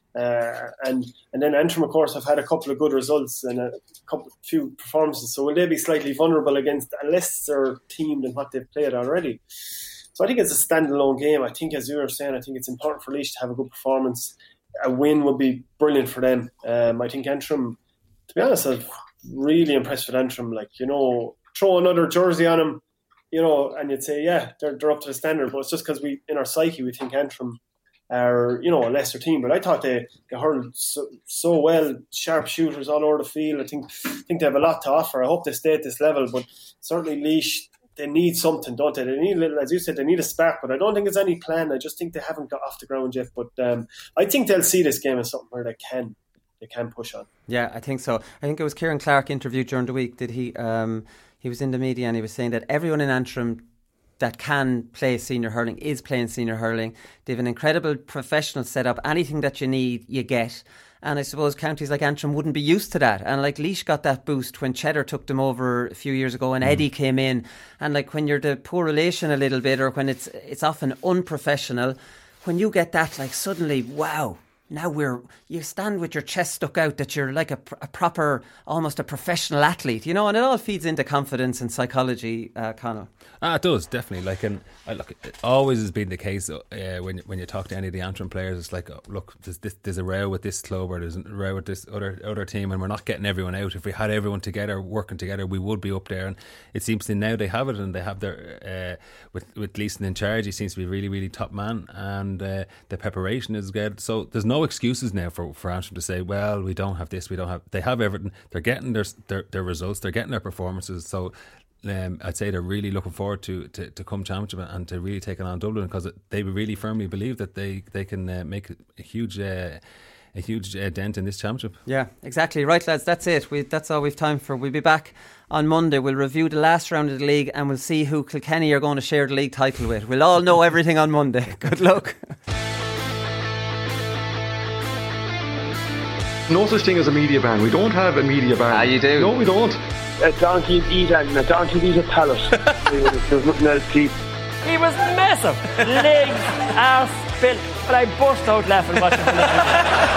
Uh, and and then Antrim, of course, have had a couple of good results and a couple few performances. So will they be slightly vulnerable against a lesser team than what they've played already? So I think it's a standalone game. I think, as you were saying, I think it's important for Laois to have a good performance. A win would be brilliant for them. Um, I think Antrim, to be honest, I'm really impressed with Antrim. Like, you know, throw another jersey on them, you know, and you'd say, yeah, they're they're up to the standard. But it's just because we, in our psyche, we think Antrim are, you know, a lesser team. But I thought they, they hurled so, so well, sharp shooters all over the field. I think I think they have a lot to offer. I hope they stay at this level. But certainly Laois, they need something, don't they? They need a little, as you said, they need a spark. But I don't think it's any plan. I just think they haven't got off the ground yet. But um, I think they'll see this game as something where they can. They can push on. Yeah, I think so. I think it was Kieran Clark interviewed during the week. Did he? Um, he was in the media and he was saying that everyone in Antrim that can play senior hurling is playing senior hurling. They have an incredible professional setup. Anything that you need, you get. And I suppose counties like Antrim wouldn't be used to that. And like Laois got that boost when Cheddar took them over a few years ago and mm. Eddie came in. And like when you're the poor relation a little bit, or when it's it's often unprofessional, when you get that, like suddenly, wow. Now we're, you stand with your chest stuck out that you're like a, a proper, almost a professional athlete, you know, and it all feeds into confidence and psychology, uh, Conall. Ah, it does, definitely. Like, and uh, look, it always has been the case uh, when when you talk to any of the Antrim players. It's like, oh, look, there's, this, there's a row with this club or there's a row with this other other team, and we're not getting everyone out. If we had everyone together, working together, we would be up there. And it seems to now they have it, and they have their uh, with with Gleeson in charge. He seems to be a really, really top man, and uh, the preparation is good. So there's no excuses now for, for Antrim to say, well, we don't have this, we don't have. They have everything. They're getting their their, their results. They're getting their performances. So. Um, I'd say they're really looking forward to, to, to come championship and to really take it on Dublin, because they really firmly believe that they they can uh, make a huge uh, a huge uh, dent in this championship. Yeah, exactly. Right, lads, that's it. We, that's all we've time for. We'll be back on Monday. We'll review the last round of the league and we'll see who Kilkenny are going to share the league title with. We'll all know everything on Monday. Good luck. No such thing as a media ban. We don't have a media ban. Ah, you do? No, we don't. A donkey eat and a donkey eat a pallet. There's nothing else to eat. He was massive. Legs, arse, built. But I burst out laughing watching him.